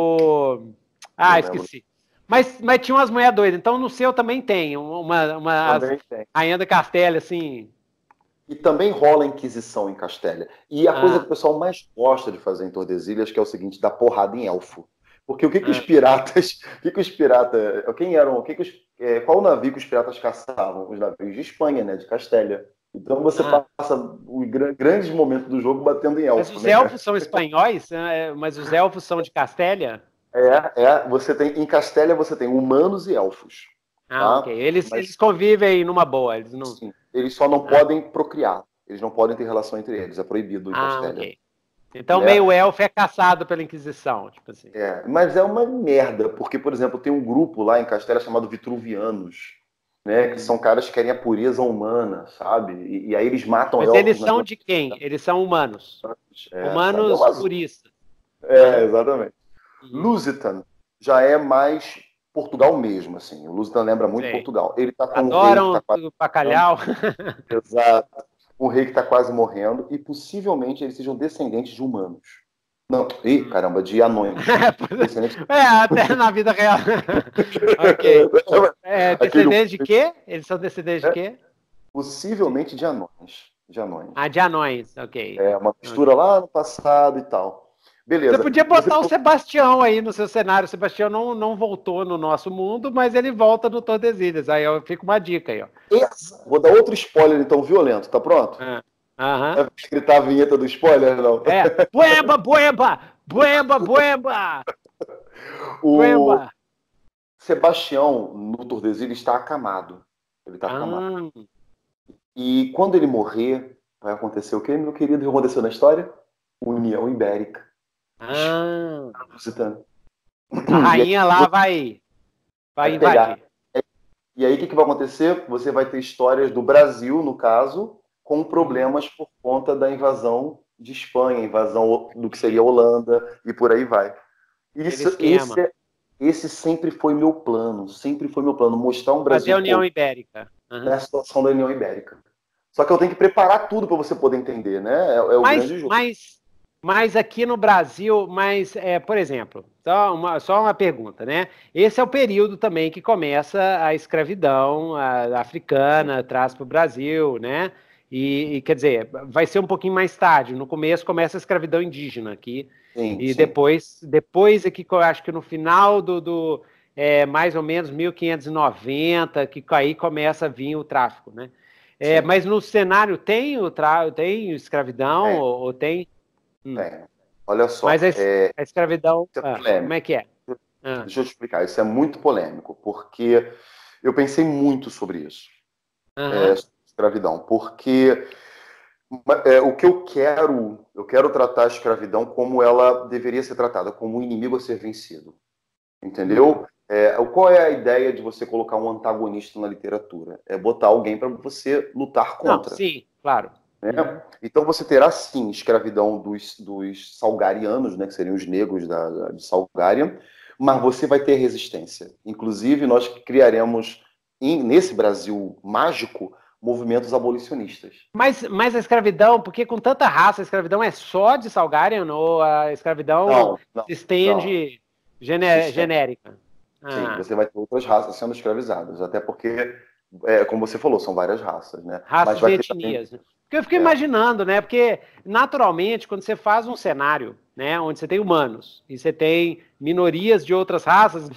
o... Ah, Não esqueci. Mas, mas tinha umas mulheres doidas. Então no seu também tem uma, uma Também tem. rainha da Castélia, assim... E também rola a Inquisição em Castélia. E a Ah. coisa que o pessoal mais gosta de fazer em Tordesilhas, que é o seguinte, dar porrada em elfo. Porque o que, que Ah. os piratas... O que, que os piratas... Quem eram... O que que os, é, qual o navio que os piratas caçavam? Os navios de Espanha, né? De Castélia. Então você Ah. passa os gra- grandes momentos do jogo batendo em elfo. Mas os né? elfos são espanhóis? né? Mas os elfos são de Castélia? É, é. Você tem... Em Castélia você tem humanos e elfos. Ah, Tá? ok. Eles, Mas- eles convivem numa boa. Eles não... Sim. Eles só não Ah. podem procriar. Eles não podem ter relação entre eles. É proibido em Ah, Castélia. ok. Então Né? meio elfo é caçado pela Inquisição, tipo assim. É, mas é uma merda, porque, por exemplo, tem um grupo lá em Castélia chamado Vitruvianos, né? Que são caras que querem a pureza humana, sabe? E, e aí eles matam Mas elfos eles na são rua. de quem? Eles são humanos. É, Humanos sabe? É, uma- puristas. é, exatamente. Uhum. Lusitan já é mais Portugal mesmo, assim. O Lusitano lembra muito Sei. Portugal. Ele tá com Adoram um rei que tá quase... o bacalhau. Exato. Um rei que está quase morrendo e possivelmente eles sejam descendentes de humanos. Não, ih, caramba, de anões. Descendentes... É, até na vida real. Ok. É, descendentes de quê? Eles são descendentes de quê? Possivelmente de anões. De anões. Ah, de anões, ok. É, uma mistura okay. lá no passado e tal. Beleza. Você podia botar Você... o Sebastião aí no seu cenário. O Sebastião não, não voltou no nosso mundo, mas ele volta no Tordesilhas. Aí eu fico uma dica aí, ó. Essa. Vou dar outro spoiler, então, violento. Tá pronto? Ah. Aham. Vai gritar a vinheta do spoiler, não? É. Buemba, buemba! Buemba, buemba! O buemba! Sebastião, no Tordesilhas, está acamado. Ele está acamado. Ah. E quando ele morrer, vai acontecer o quê, meu querido? O que aconteceu na história? União Ibérica. Ah. A rainha lá vai, vai invadir. E aí o que, que vai acontecer? Você vai ter histórias do Brasil, no caso, com problemas por conta da invasão de Espanha, invasão do que seria a Holanda e por aí vai. Isso, esse, esse sempre foi meu plano, sempre foi meu plano, mostrar um Brasil... Fazer a União Ibérica. Uhum. Na situação da União Ibérica. Só que eu tenho que preparar tudo para você poder entender, né? É, é o mas, grande jogo. Mas... Mas aqui no Brasil, mas, é, por exemplo, só uma, só uma pergunta, né? Esse é o período também que começa a escravidão a, africana, traz para o Brasil, né? E, e, quer dizer, vai ser um pouquinho mais tarde. No começo começa a escravidão indígena aqui. Sim, e sim. depois, depois aqui, eu acho que no final do, do é, mais ou menos mil quinhentos e noventa, que aí começa a vir o tráfico, né? É, mas no cenário tem o tráfico, tem escravidão é. ou, ou tem... Hum. É, olha só. Mas a, é, a escravidão, é ah, como é que é? Ah. Deixa eu te explicar, isso é muito polêmico, porque eu pensei muito sobre isso, uhum. é, sobre escravidão, porque é, o que eu quero, eu quero tratar a escravidão como ela deveria ser tratada, como um inimigo a ser vencido, entendeu? Uhum. É, qual é a ideia de você colocar um antagonista na literatura? É botar alguém para você lutar contra. Não, sim, claro. Né? Uhum. Então você terá sim escravidão dos, dos salgarianos, né, que seriam os negros da, da, de Salgária, mas você vai ter resistência. Inclusive nós criaremos em, nesse Brasil mágico movimentos abolicionistas. Mas, mas a escravidão, porque com tanta raça, a escravidão é só de Salgária ou a escravidão não, não, se estende não. Gené se genérica? Ah. Sim, você vai ter outras raças sendo escravizadas, até porque, é, como você falou, são várias raças, né? Raças e etnias, também... né? Porque eu fiquei é. imaginando, né? Porque, naturalmente, quando você faz um cenário, né, onde você tem humanos e você tem minorias de outras raças,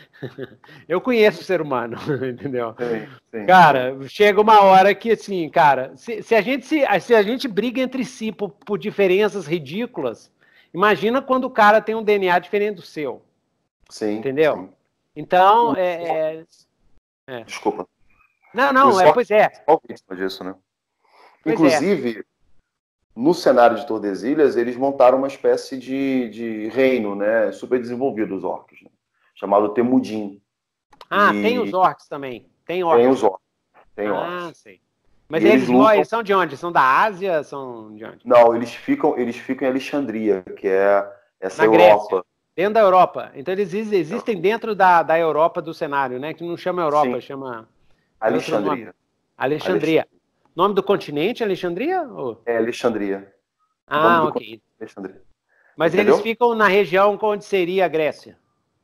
eu conheço o ser humano, entendeu? Sim, sim, cara, sim. Chega uma hora que, assim, cara, se, se, a, gente, se, se a gente briga entre si por, por diferenças ridículas, imagina quando o cara tem um D N A diferente do seu. Sim. Entendeu? Sim. Então, é, é... Desculpa. Não, não, é, pois é. Disso, né? Inclusive, é. no cenário de Tordesilhas, eles montaram uma espécie de, de reino, né, super desenvolvido, os orcs, né, chamado Temudim. Ah, e... tem os orcs também. Tem orcs. Tem os orcs. Tem ah, orcs. sei. Mas eles, eles, lutam... eles são de onde? São da Ásia? São de onde? Não, eles ficam, eles ficam em Alexandria, que é essa Na Europa. Grécia. Dentro da Europa. Então eles existem dentro da, da Europa do cenário, né? Que não chama Europa, Sim. chama... Alexandria. Alexandria. Nome do continente, Alexandria? Ou... É Alexandria. Ah, ok. Alexandria. Mas Entendeu? eles ficam na região onde seria a Grécia?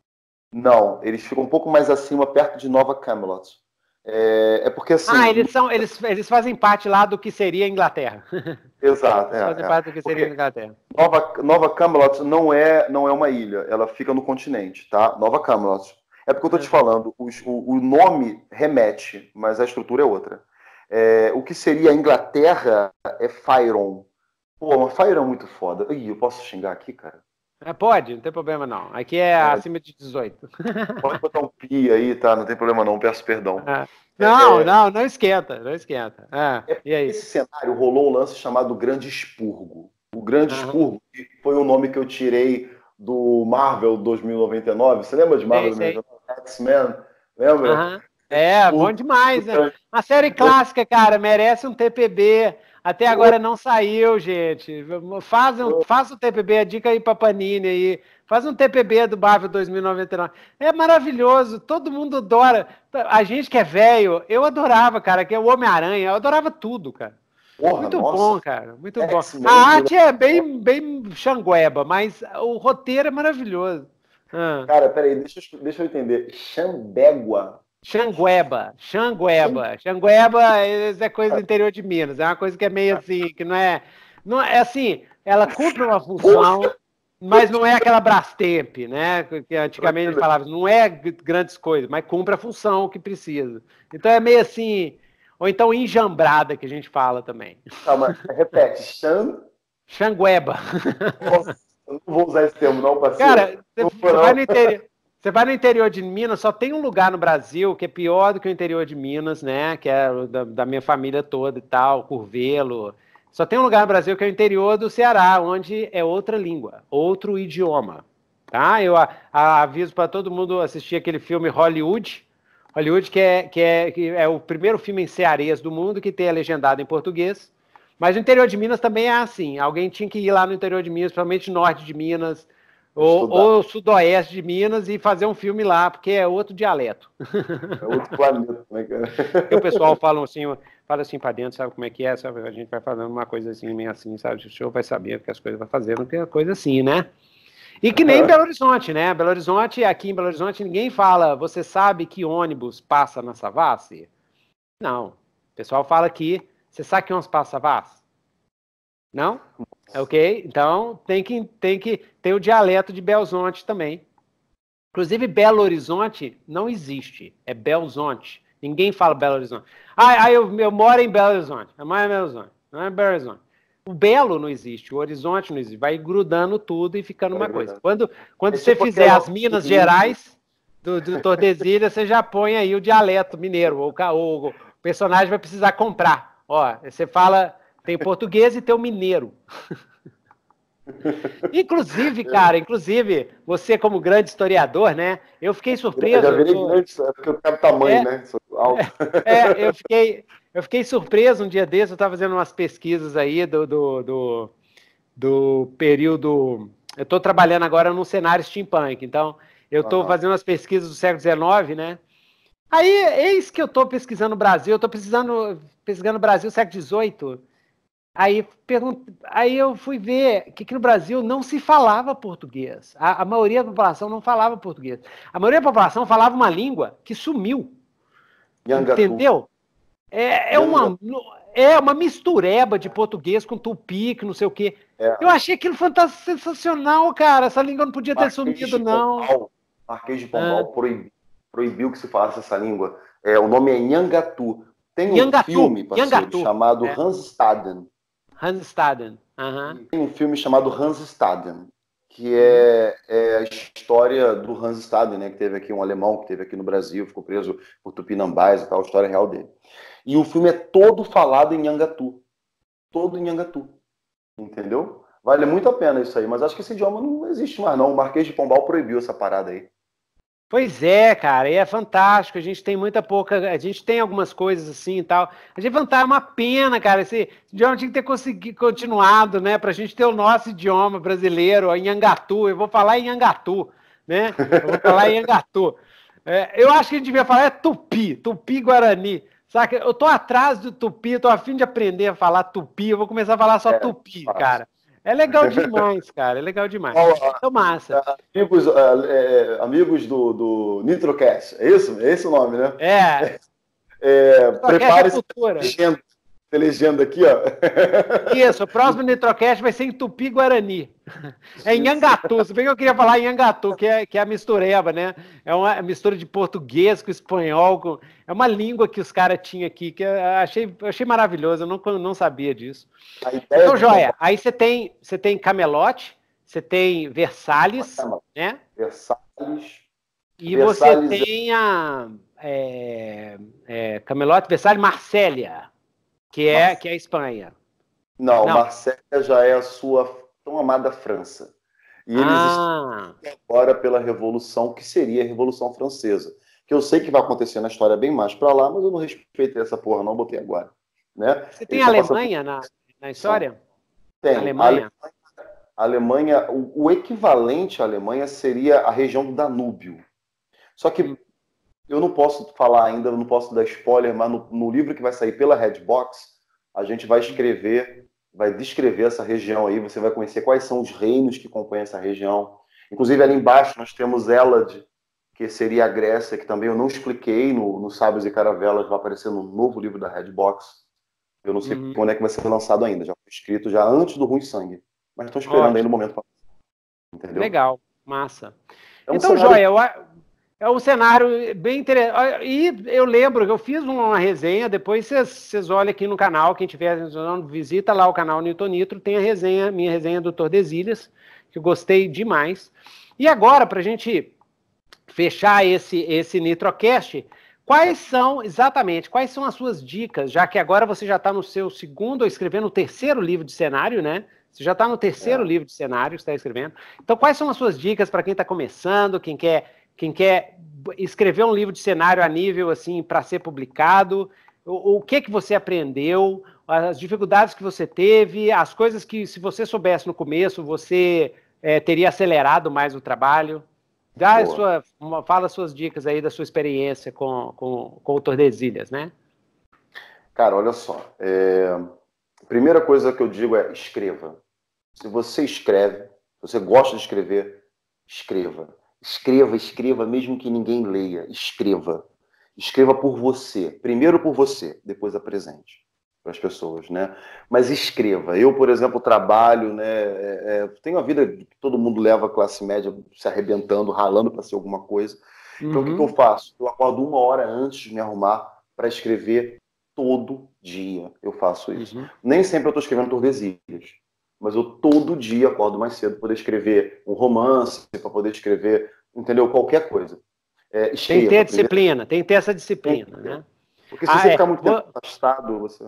Não, eles ficam um pouco mais acima, perto de Nova Camelot. É, é porque assim... Ah, eles, são, eles, eles fazem parte lá do que seria a Inglaterra. Exato. Eles é, fazem é. parte do que seria a Inglaterra. Nova, Nova Camelot não é, não é uma ilha, ela fica no continente, tá? Nova Camelot. É porque eu tô te falando, os, o, o nome remete, mas a estrutura é outra. É, o que seria a Inglaterra é Fyron. Pô, mas Fyron é muito foda. Ih, eu posso xingar aqui, cara? É, pode, não tem problema não. Aqui é, é. acima de dezoito. Pode botar um pi aí, tá? Não tem problema não, peço perdão. É. Não, é, não, não esquenta, não esquenta. É, e aí? Esse cenário rolou um lance chamado Grande Expurgo. O Grande uhum. Expurgo foi o nome que eu tirei do Marvel dois mil e noventa e nove. Você lembra de Marvel dois mil e noventa e nove? X-Men, lembra? Uhum. É, bom demais, né? Uma série clássica, cara, merece um T P B. Até agora não saiu, gente. Faz um, faça o T P B, a dica aí pra Panini aí. Faz um T P B do Marvel dois mil e noventa e nove. É maravilhoso, todo mundo adora. A gente que é velho, eu adorava, cara, que é o Homem-Aranha, eu adorava tudo, cara. Porra, muito nossa. bom, cara, muito bom. X-Men, A arte é bem, bem xangueba, mas o roteiro é maravilhoso. Ah. Cara, peraí, deixa eu, deixa eu entender. Xambégua. Xangueba, Xangueba. Xangueba é coisa do interior de Minas, é uma coisa que é meio assim, que não é... Não é assim, ela cumpre uma função, mas não é aquela Brastemp, né? Que antigamente eles falavam, não é grandes coisas, mas cumpre a função que precisa. Então é meio assim, ou então enjambrada, que a gente fala também. Calma, repete, Xan... Xangueba. Nossa, eu não vou usar esse termo não, parceiro. Cara, você, você vai no interior... Você vai no interior de Minas, só tem um lugar no Brasil que é pior do que o interior de Minas, né? Que é da, da minha família toda e tal, Curvelo. Só tem um lugar no Brasil que é o interior do Ceará, onde é outra língua, outro idioma. Tá? Eu a, a, aviso para todo mundo assistir aquele filme Hollywood. Hollywood, que é, que, é, que é o primeiro filme em cearês do mundo que tem a legendado em português. Mas o interior de Minas também é assim. Alguém tinha que ir lá no interior de Minas, principalmente norte de Minas, Ou, ou sudoeste de Minas e fazer um filme lá, porque é outro dialeto. É outro planeta, né, cara? E o pessoal fala assim, fala assim para dentro, sabe como é que é? Sabe? A gente vai fazendo uma coisa assim, meio assim, sabe? O senhor vai saber o que as coisas vai fazendo, porque é coisa assim, né? E que nem em Belo Horizonte, né? Belo Horizonte, aqui em Belo Horizonte, ninguém fala, você sabe que ônibus passa na Savassi? Não. O pessoal fala aqui, você sabe que ônibus passa na Savassi? Não? Ok? Então, tem que, tem que ter o dialeto de Belzonte também. Inclusive, Belo Horizonte não existe. É Belzonte. Ninguém fala Belo Horizonte. Ah, ah eu, eu moro em Belo Horizonte. Eu moro em Belo Horizonte. Não é Belo Horizonte. O Belo não existe. O Horizonte não existe. Vai grudando tudo e ficando uma coisa. Quando, quando você fizer as Minas Gerais do, do Tordesilhas, você já põe aí o dialeto mineiro. O, o, o personagem vai precisar comprar. Ó, você fala... Tem o português e tem o mineiro. Inclusive, cara, inclusive, você como grande historiador, né? Eu fiquei surpreso. Eu já virei eu... grande, é porque eu quero tamanho, é, né? Sou alto. É, eu fiquei, eu fiquei surpreso um dia desses, eu estava fazendo umas pesquisas aí do, do, do, do período... Eu estou trabalhando agora num cenário steampunk, então eu estou uhum. fazendo umas pesquisas do século dezenove, né? Aí, eis que eu estou pesquisando o Brasil, eu estou pesquisando, pesquisando o Brasil século dezoito. Aí, pergunt... Aí eu fui ver que aqui no Brasil não se falava português. A, a maioria da população não falava português. A maioria da população falava uma língua que sumiu. Yangatu. Entendeu? É, é, uma, é uma mistureba de português com tupi, que não sei o quê. É. Eu achei aquilo fantástico, sensacional, cara. Essa língua não podia ter Marquês sumido, não. Pombal, Marquês de Pombal ah. proibiu, proibiu que se falasse essa língua. É, o nome é Nhangatu. Tem um Nhangatu. filme, parceiro, Nhangatu. chamado é. Hansestaden. Hansestaden. Uhum. Tem um filme chamado Hansestaden, que é, é a história do Hansestaden, né? Que teve aqui um alemão que teve aqui no Brasil, ficou preso por tupinambás e tal, a história real dele. E o filme é todo falado em Nhangatu. Todo em Nhangatu. Entendeu? Vale muito a pena isso aí, mas acho que esse idioma não existe mais, não. O Marquês de Pombal proibiu essa parada aí. Pois é, cara, e é fantástico, a gente tem muita pouca, a gente tem algumas coisas assim e tal, a gente levantar é uma pena, cara, esse idioma tinha que ter conseguido, continuado, né, pra gente ter o nosso idioma brasileiro, em Nhangatu, eu vou falar em Nhangatu, né, eu vou falar em Nhangatu, é, eu acho que a gente devia falar é Tupi, Tupi-Guarani, saca, eu tô atrás do Tupi, eu tô a fim de aprender a falar Tupi, eu vou começar a falar só é, Tupi, fácil. Cara. É legal demais, cara. É legal demais. Então, massa. Amigos, é, amigos do, do Nitrocast, é isso? É esse o nome, né? É. é Prepare-se para legenda, legenda aqui, ó. Isso, o próximo Nitrocast vai ser em Tupi-Guarani. É em Nhangatu. Se bem que eu queria falar em Nhangatu, que é, que é a mistureba, né? É uma mistura de português com espanhol. Com... É uma língua que os caras tinham aqui, que eu achei, eu achei maravilhoso. Eu não, não sabia disso. Então, joia, aí você tem, você tem Camelote, você tem Versalhes, né? Versalhes. E Versalhes você tem a é, é, Camelote, Versalhes, Marsella, que é, que é a Espanha. Não, não, Marsella já é a sua tão amada França. E eles ah. estão agora pela Revolução, que seria a Revolução Francesa. Que eu sei que vai acontecer na história bem mais pra lá, mas eu não respeitei essa porra, não, botei agora. Né? Você tem a Alemanha na, na história? Tem. A Alemanha? A A Alemanha, o, o equivalente à Alemanha seria a região do Danúbio. Só que eu não posso falar ainda, eu não posso dar spoiler, mas no, no livro que vai sair pela Redbox, a gente vai escrever, vai descrever essa região aí, você vai conhecer quais são os reinos que compõem essa região. Inclusive, ali embaixo nós temos Elad, que seria a Grécia, que também eu não expliquei no, no Sábios e Caravelas, vai aparecer no novo livro da Redbox. Eu não sei uhum. quando é que vai ser lançado ainda, já foi escrito já antes do Ruim Sangue. Mas estou esperando Ótimo. aí no momento. Pra... Entendeu? Legal, massa. É um então, cenário... Joia, eu... é um cenário bem interessante. E eu lembro que eu fiz uma resenha, depois vocês olham aqui no canal, quem estiver visita lá o canal Newton Nitro, tem a resenha, minha resenha do Tordesilhas, que eu gostei demais. E agora, para a gente fechar esse, esse Nitrocast, quais são, exatamente, quais são as suas dicas, já que agora você já está no seu segundo, ou escrevendo o terceiro livro de cenário, né? Você já está no terceiro é. livro de cenário que está escrevendo. Então, quais são as suas dicas para quem está começando, quem quer... Quem quer escrever um livro de cenário a nível assim para ser publicado, o, o que que você aprendeu, as dificuldades que você teve, as coisas que, se você soubesse no começo, você é, teria acelerado mais o trabalho. Dá a sua, uma, fala suas dicas aí da sua experiência com, com, com o Tordesilhas, né? Cara, olha só. É... A primeira coisa que eu digo é escreva. Se você escreve, se você gosta de escrever, escreva. Escreva, escreva, mesmo que ninguém leia. Escreva. Escreva por você. Primeiro por você, depois apresente para as pessoas, né? Mas escreva. Eu, por exemplo, trabalho, né? É, é, tenho a vida que todo mundo leva, a classe média se arrebentando, ralando para ser alguma coisa. Então, uhum. o que, que eu faço? Eu acordo uma hora antes de me arrumar para escrever todo dia. Eu faço isso. Uhum. Nem sempre eu estou escrevendo Tordesilhas. Mas eu todo dia acordo mais cedo para poder escrever um romance, para poder escrever, entendeu? Qualquer coisa. É, escreva, tem que ter disciplina, tem que ter essa disciplina, né? Porque se ah, você é. ficar muito tempo afastado, você...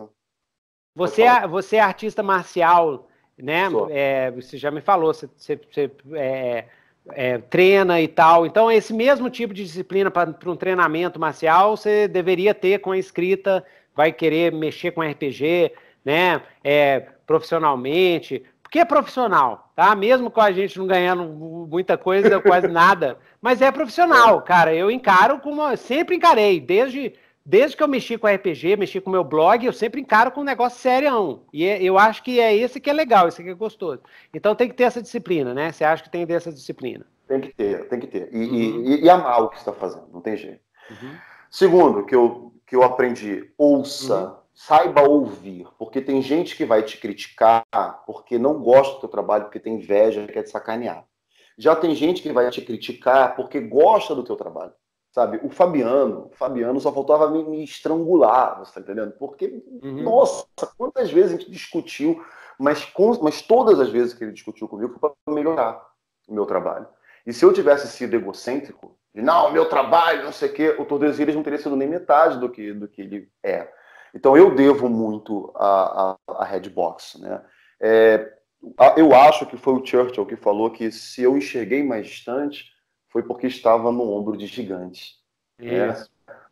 Você é, você é artista marcial, né? É, você já me falou, você, você, você é, é, treina e tal. Então, esse mesmo tipo de disciplina para um treinamento marcial, você deveria ter com a escrita, vai querer mexer com R P G, né? É, profissionalmente, porque é profissional, tá? Mesmo com a gente não ganhando muita coisa, quase nada, mas é profissional, cara. Eu encaro como, sempre encarei, desde, desde que eu mexi com R P G, mexi com meu blog, eu sempre encaro com um negócio serião. E é, eu acho que é esse que é legal, esse que é gostoso. Então tem que ter essa disciplina, né? Você acha que tem que ter essa disciplina? Tem que ter, tem que ter. E, uhum. e, e amar o que você está fazendo, não tem jeito. Uhum. Segundo, que eu, que eu aprendi, ouça. Uhum. Saiba ouvir, porque tem gente que vai te criticar porque não gosta do teu trabalho, porque tem inveja, quer te sacanear. Já tem gente que vai te criticar porque gosta do teu trabalho, sabe? O Fabiano, o Fabiano só faltava me, me estrangular, você tá entendendo? Porque, uhum. nossa, quantas vezes a gente discutiu, mas, com, mas todas as vezes que ele discutiu comigo foi para melhorar o meu trabalho. E se eu tivesse sido egocêntrico, de não, meu trabalho, não sei o quê, o Tordesilhas não teria sido nem metade do que, do que ele é. Então, eu devo muito à, à, à Redbox, né? É, eu acho que foi o Churchill que falou que se eu enxerguei mais distante, foi porque estava no ombro de gigantes. Né?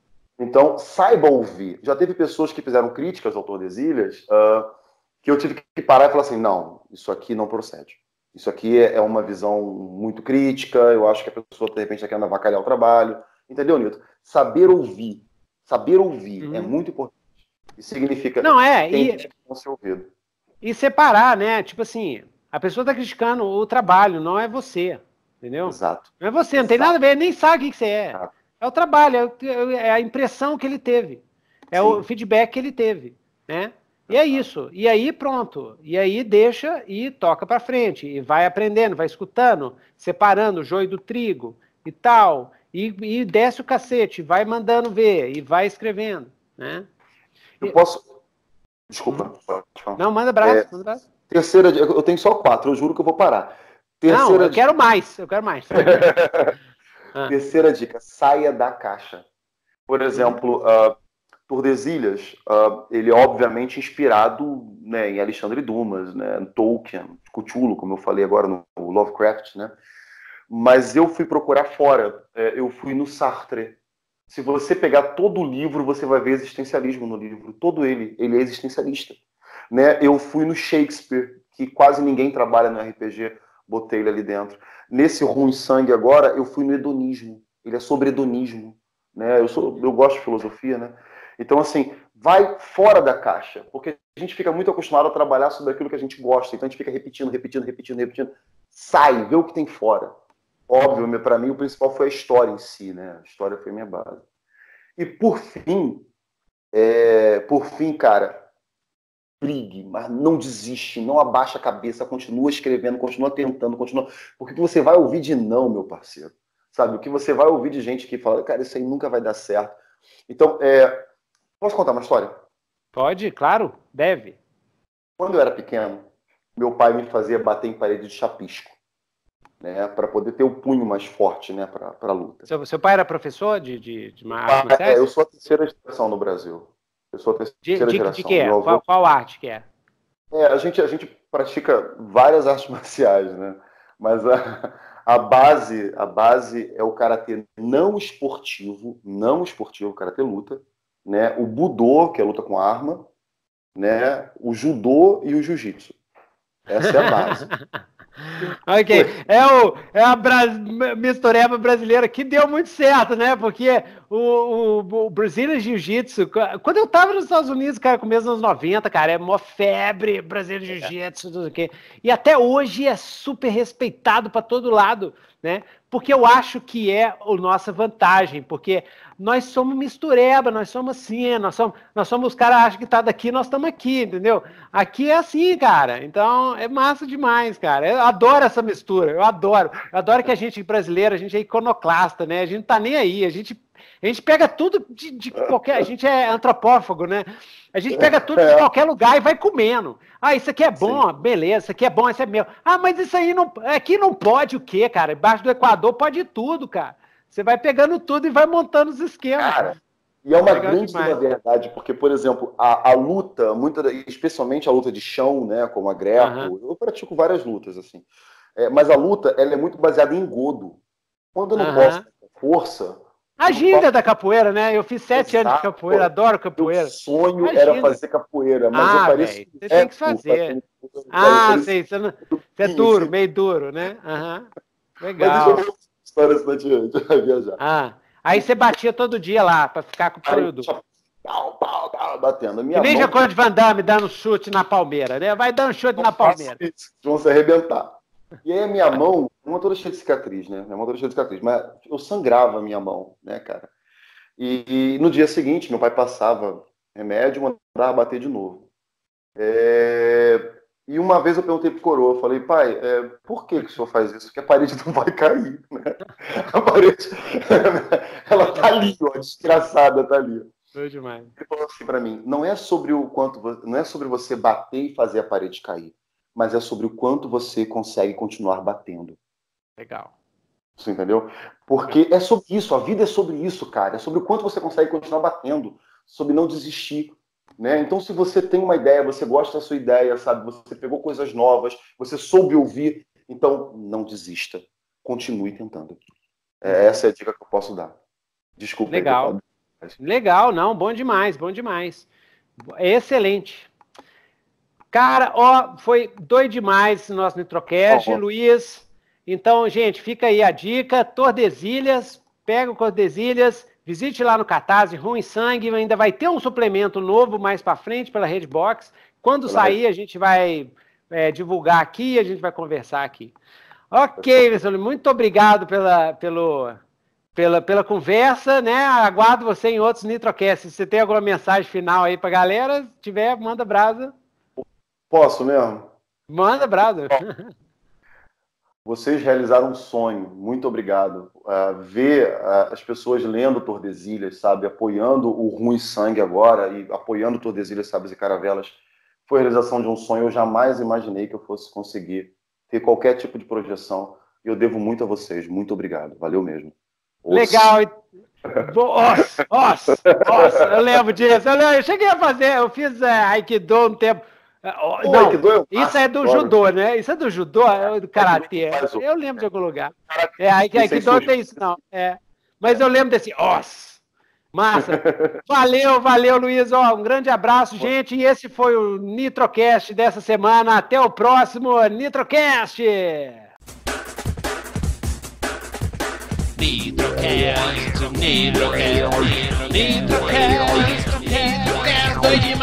Então, saiba ouvir. Já teve pessoas que fizeram críticas ao Tordesilhas uh, que eu tive que parar e falar assim, não, isso aqui não procede. Isso aqui é, é uma visão muito crítica, eu acho que a pessoa, de repente, está querendo avacalhar o trabalho. Entendeu, Nilton? Saber ouvir. Saber ouvir uhum. é muito importante. Isso significa não é tem e, que ser ouvido. E separar, né? Tipo assim, a pessoa está criticando o trabalho, não é você, entendeu? Exato. Não é você, não Exato. tem nada a ver, nem sabe o que você é. Exato. É o trabalho, é a impressão que ele teve, é Sim. o feedback que ele teve, né? E é isso. E aí pronto. E aí deixa e toca para frente e vai aprendendo, vai escutando, separando o joio do trigo e tal, e, e desce o cacete, vai mandando ver e vai escrevendo, né? Eu posso... Desculpa. Não, manda abraço, é, manda abraço. Terceira... Eu tenho só quatro, eu juro que eu vou parar. Terceira Não, eu quero mais, eu quero mais. ah. Terceira dica, saia da caixa. Por exemplo, uh, Tordesilhas, uh, ele é obviamente inspirado, né, em Alexandre Dumas, né, Tolkien, Cthulhu, como eu falei agora no Lovecraft, né? Mas eu fui procurar fora, eu fui no Sartre. Se você pegar todo o livro, você vai ver existencialismo no livro. Todo ele, ele é existencialista. Né? Eu fui no Shakespeare, que quase ninguém trabalha no R P G, botei ele ali dentro. Nesse Ruim Sangue agora, eu fui no hedonismo. Ele é sobre hedonismo, né? Eu, sou, eu gosto de filosofia, né? Então, assim, vai fora da caixa, porque a gente fica muito acostumado a trabalhar sobre aquilo que a gente gosta, então a gente fica repetindo, repetindo, repetindo, repetindo. Sai, vê o que tem fora. Óbvio, para mim o principal foi a história em si, né? A história foi minha base. E por fim, é... por fim, cara, brigue, mas não desiste, não abaixa a cabeça, continua escrevendo, continua tentando, continua... Porque o que você vai ouvir de não, meu parceiro, sabe? O que você vai ouvir de gente que fala, cara, isso aí nunca vai dar certo. Então, é... posso contar uma história? Pode, claro, deve. Quando eu era pequeno, meu pai me fazia bater em parede de chapisco, né, para poder ter o punho mais forte, né, para a luta. Seu, seu pai era professor de, de, de uma arte ah, é, eu sou a terceira geração no Brasil. Eu sou a terceira de, de, geração. De que é? Qual, qual arte que é? É, a gente, a gente pratica várias artes marciais, né? Mas a, a base, a base é o karatê não esportivo, não esportivo, karatê luta, né? O budô, que é luta com arma, né? O judô e o jiu-jitsu. Essa é a base. Ok, é, o, é a bra... mistureba brasileira que deu muito certo, né? Porque o, o, o Brazilian Jiu-Jitsu, quando eu tava nos Estados Unidos, cara, começo dos anos noventa, cara, é mó febre, Brazilian Jiu-Jitsu, tudo o quê. E até hoje é super respeitado para todo lado, né? Porque eu acho que é a nossa vantagem, porque nós somos mistureba, nós somos assim, nós somos, nós somos os caras acham que tá daqui, nós estamos aqui, entendeu? Aqui é assim, cara, então é massa demais, cara, eu adoro essa mistura, eu adoro, eu adoro que a gente brasileiro, a gente é iconoclasta, né, a gente não tá nem aí, a gente, a gente pega tudo de, de qualquer, a gente é antropófago, né, a gente pega tudo de qualquer lugar e vai comendo. Ah, isso aqui é bom, sim, beleza, isso aqui é bom, isso é meu. Ah, mas isso aí não, aqui não pode o quê, cara? Embaixo do Equador pode tudo, cara. Você vai pegando tudo e vai montando os esquemas. Cara, e é uma grande verdade, porque, por exemplo, a, a luta, muita, especialmente a luta de chão, né, como a greco, uhum, eu pratico várias lutas, assim. É, mas a luta, ela é muito baseada em engodo. Quando eu não uhum, posso ter força... A ginga da capoeira, né? Eu fiz sete Exato. anos de capoeira, adoro capoeira. Meu sonho era fazer capoeira, mas ah, eu pareço... Véio, você tem que fazer. Ah, sei, você, não... você é duro, assim. Meio duro, né? Uhum. Legal. Mas deixa eu ver história, senão a gente vai viajar. Ah, aí você batia todo dia lá, pra ficar com o período. Pau, pau, pau, batendo. Minha que nem mão... Jean-Claude Van Damme dando chute na palmeira, né? Vai dando chute não na palmeira. Isso, vão se arrebentar. E aí a minha mão, uma toda cheia de cicatriz, né? Minha mão toda cheia de cicatriz, mas eu sangrava a minha mão, né, cara? E, e no dia seguinte, meu pai passava remédio e mandava bater de novo. É... E uma vez eu perguntei pro coroa, eu falei, pai, é, por que, que o senhor faz isso? Porque a parede não vai cair, né? A parede, ela tá ali, ó, desgraçada, tá ali. Foi demais. Ele falou assim pra mim, não é sobre o quanto, não é sobre você bater e fazer a parede cair, mas é sobre o quanto você consegue continuar batendo. Legal. Você entendeu? Porque é sobre isso, a vida é sobre isso, cara. É sobre o quanto você consegue continuar batendo, sobre não desistir. Né? Então, se você tem uma ideia, você gosta da sua ideia, sabe? Você pegou coisas novas, você soube ouvir, então não desista. Continue tentando. É, essa é a dica que eu posso dar. Desculpa. Legal. Aí, Legal, não, bom demais, bom demais. Excelente. Cara, ó, foi doido demais esse nosso Nitrocast, oh, Luiz. Então, gente, fica aí a dica, Tordesilhas, pega o Tordesilhas, visite lá no Catarse, Ruim Sangue, ainda vai ter um suplemento novo mais para frente pela Redbox. Quando Olá. sair, a gente vai é, divulgar aqui, a gente vai conversar aqui. Ok, Wilson, muito obrigado pela, pelo, pela, pela conversa, né? Aguardo você em outros Nitrocasts. Se você tem alguma mensagem final aí para a galera, se tiver, manda brasa. Posso mesmo? Manda brasa. Vocês realizaram um sonho, muito obrigado. Uh, ver uh, as pessoas lendo Tordesilhas, sabe, apoiando o Ruim Sangue agora e apoiando Tordesilhas, Sabres e Caravelas, foi a realização de um sonho. Eu jamais imaginei que eu fosse conseguir ter qualquer tipo de projeção e eu devo muito a vocês. Muito obrigado, valeu mesmo. Legal. Nossa, nossa, nossa, eu lembro disso. Eu, lembro, eu cheguei a fazer, eu fiz é, Aikido um tempo. Pô, não, Aikido, isso é do agora. judô, né? Isso é do judô, é do karatê. Eu lembro de algum lugar. É, Aikido não tem isso, não. É. Mas eu lembro desse, os. Massa. Valeu, valeu, Luiz. Ó, um grande abraço, gente. E esse foi o Nitrocast dessa semana. Até o próximo Nitrocast. Nitrocast, Nitrocast, Nitrocast, Nitrocast, doido demais.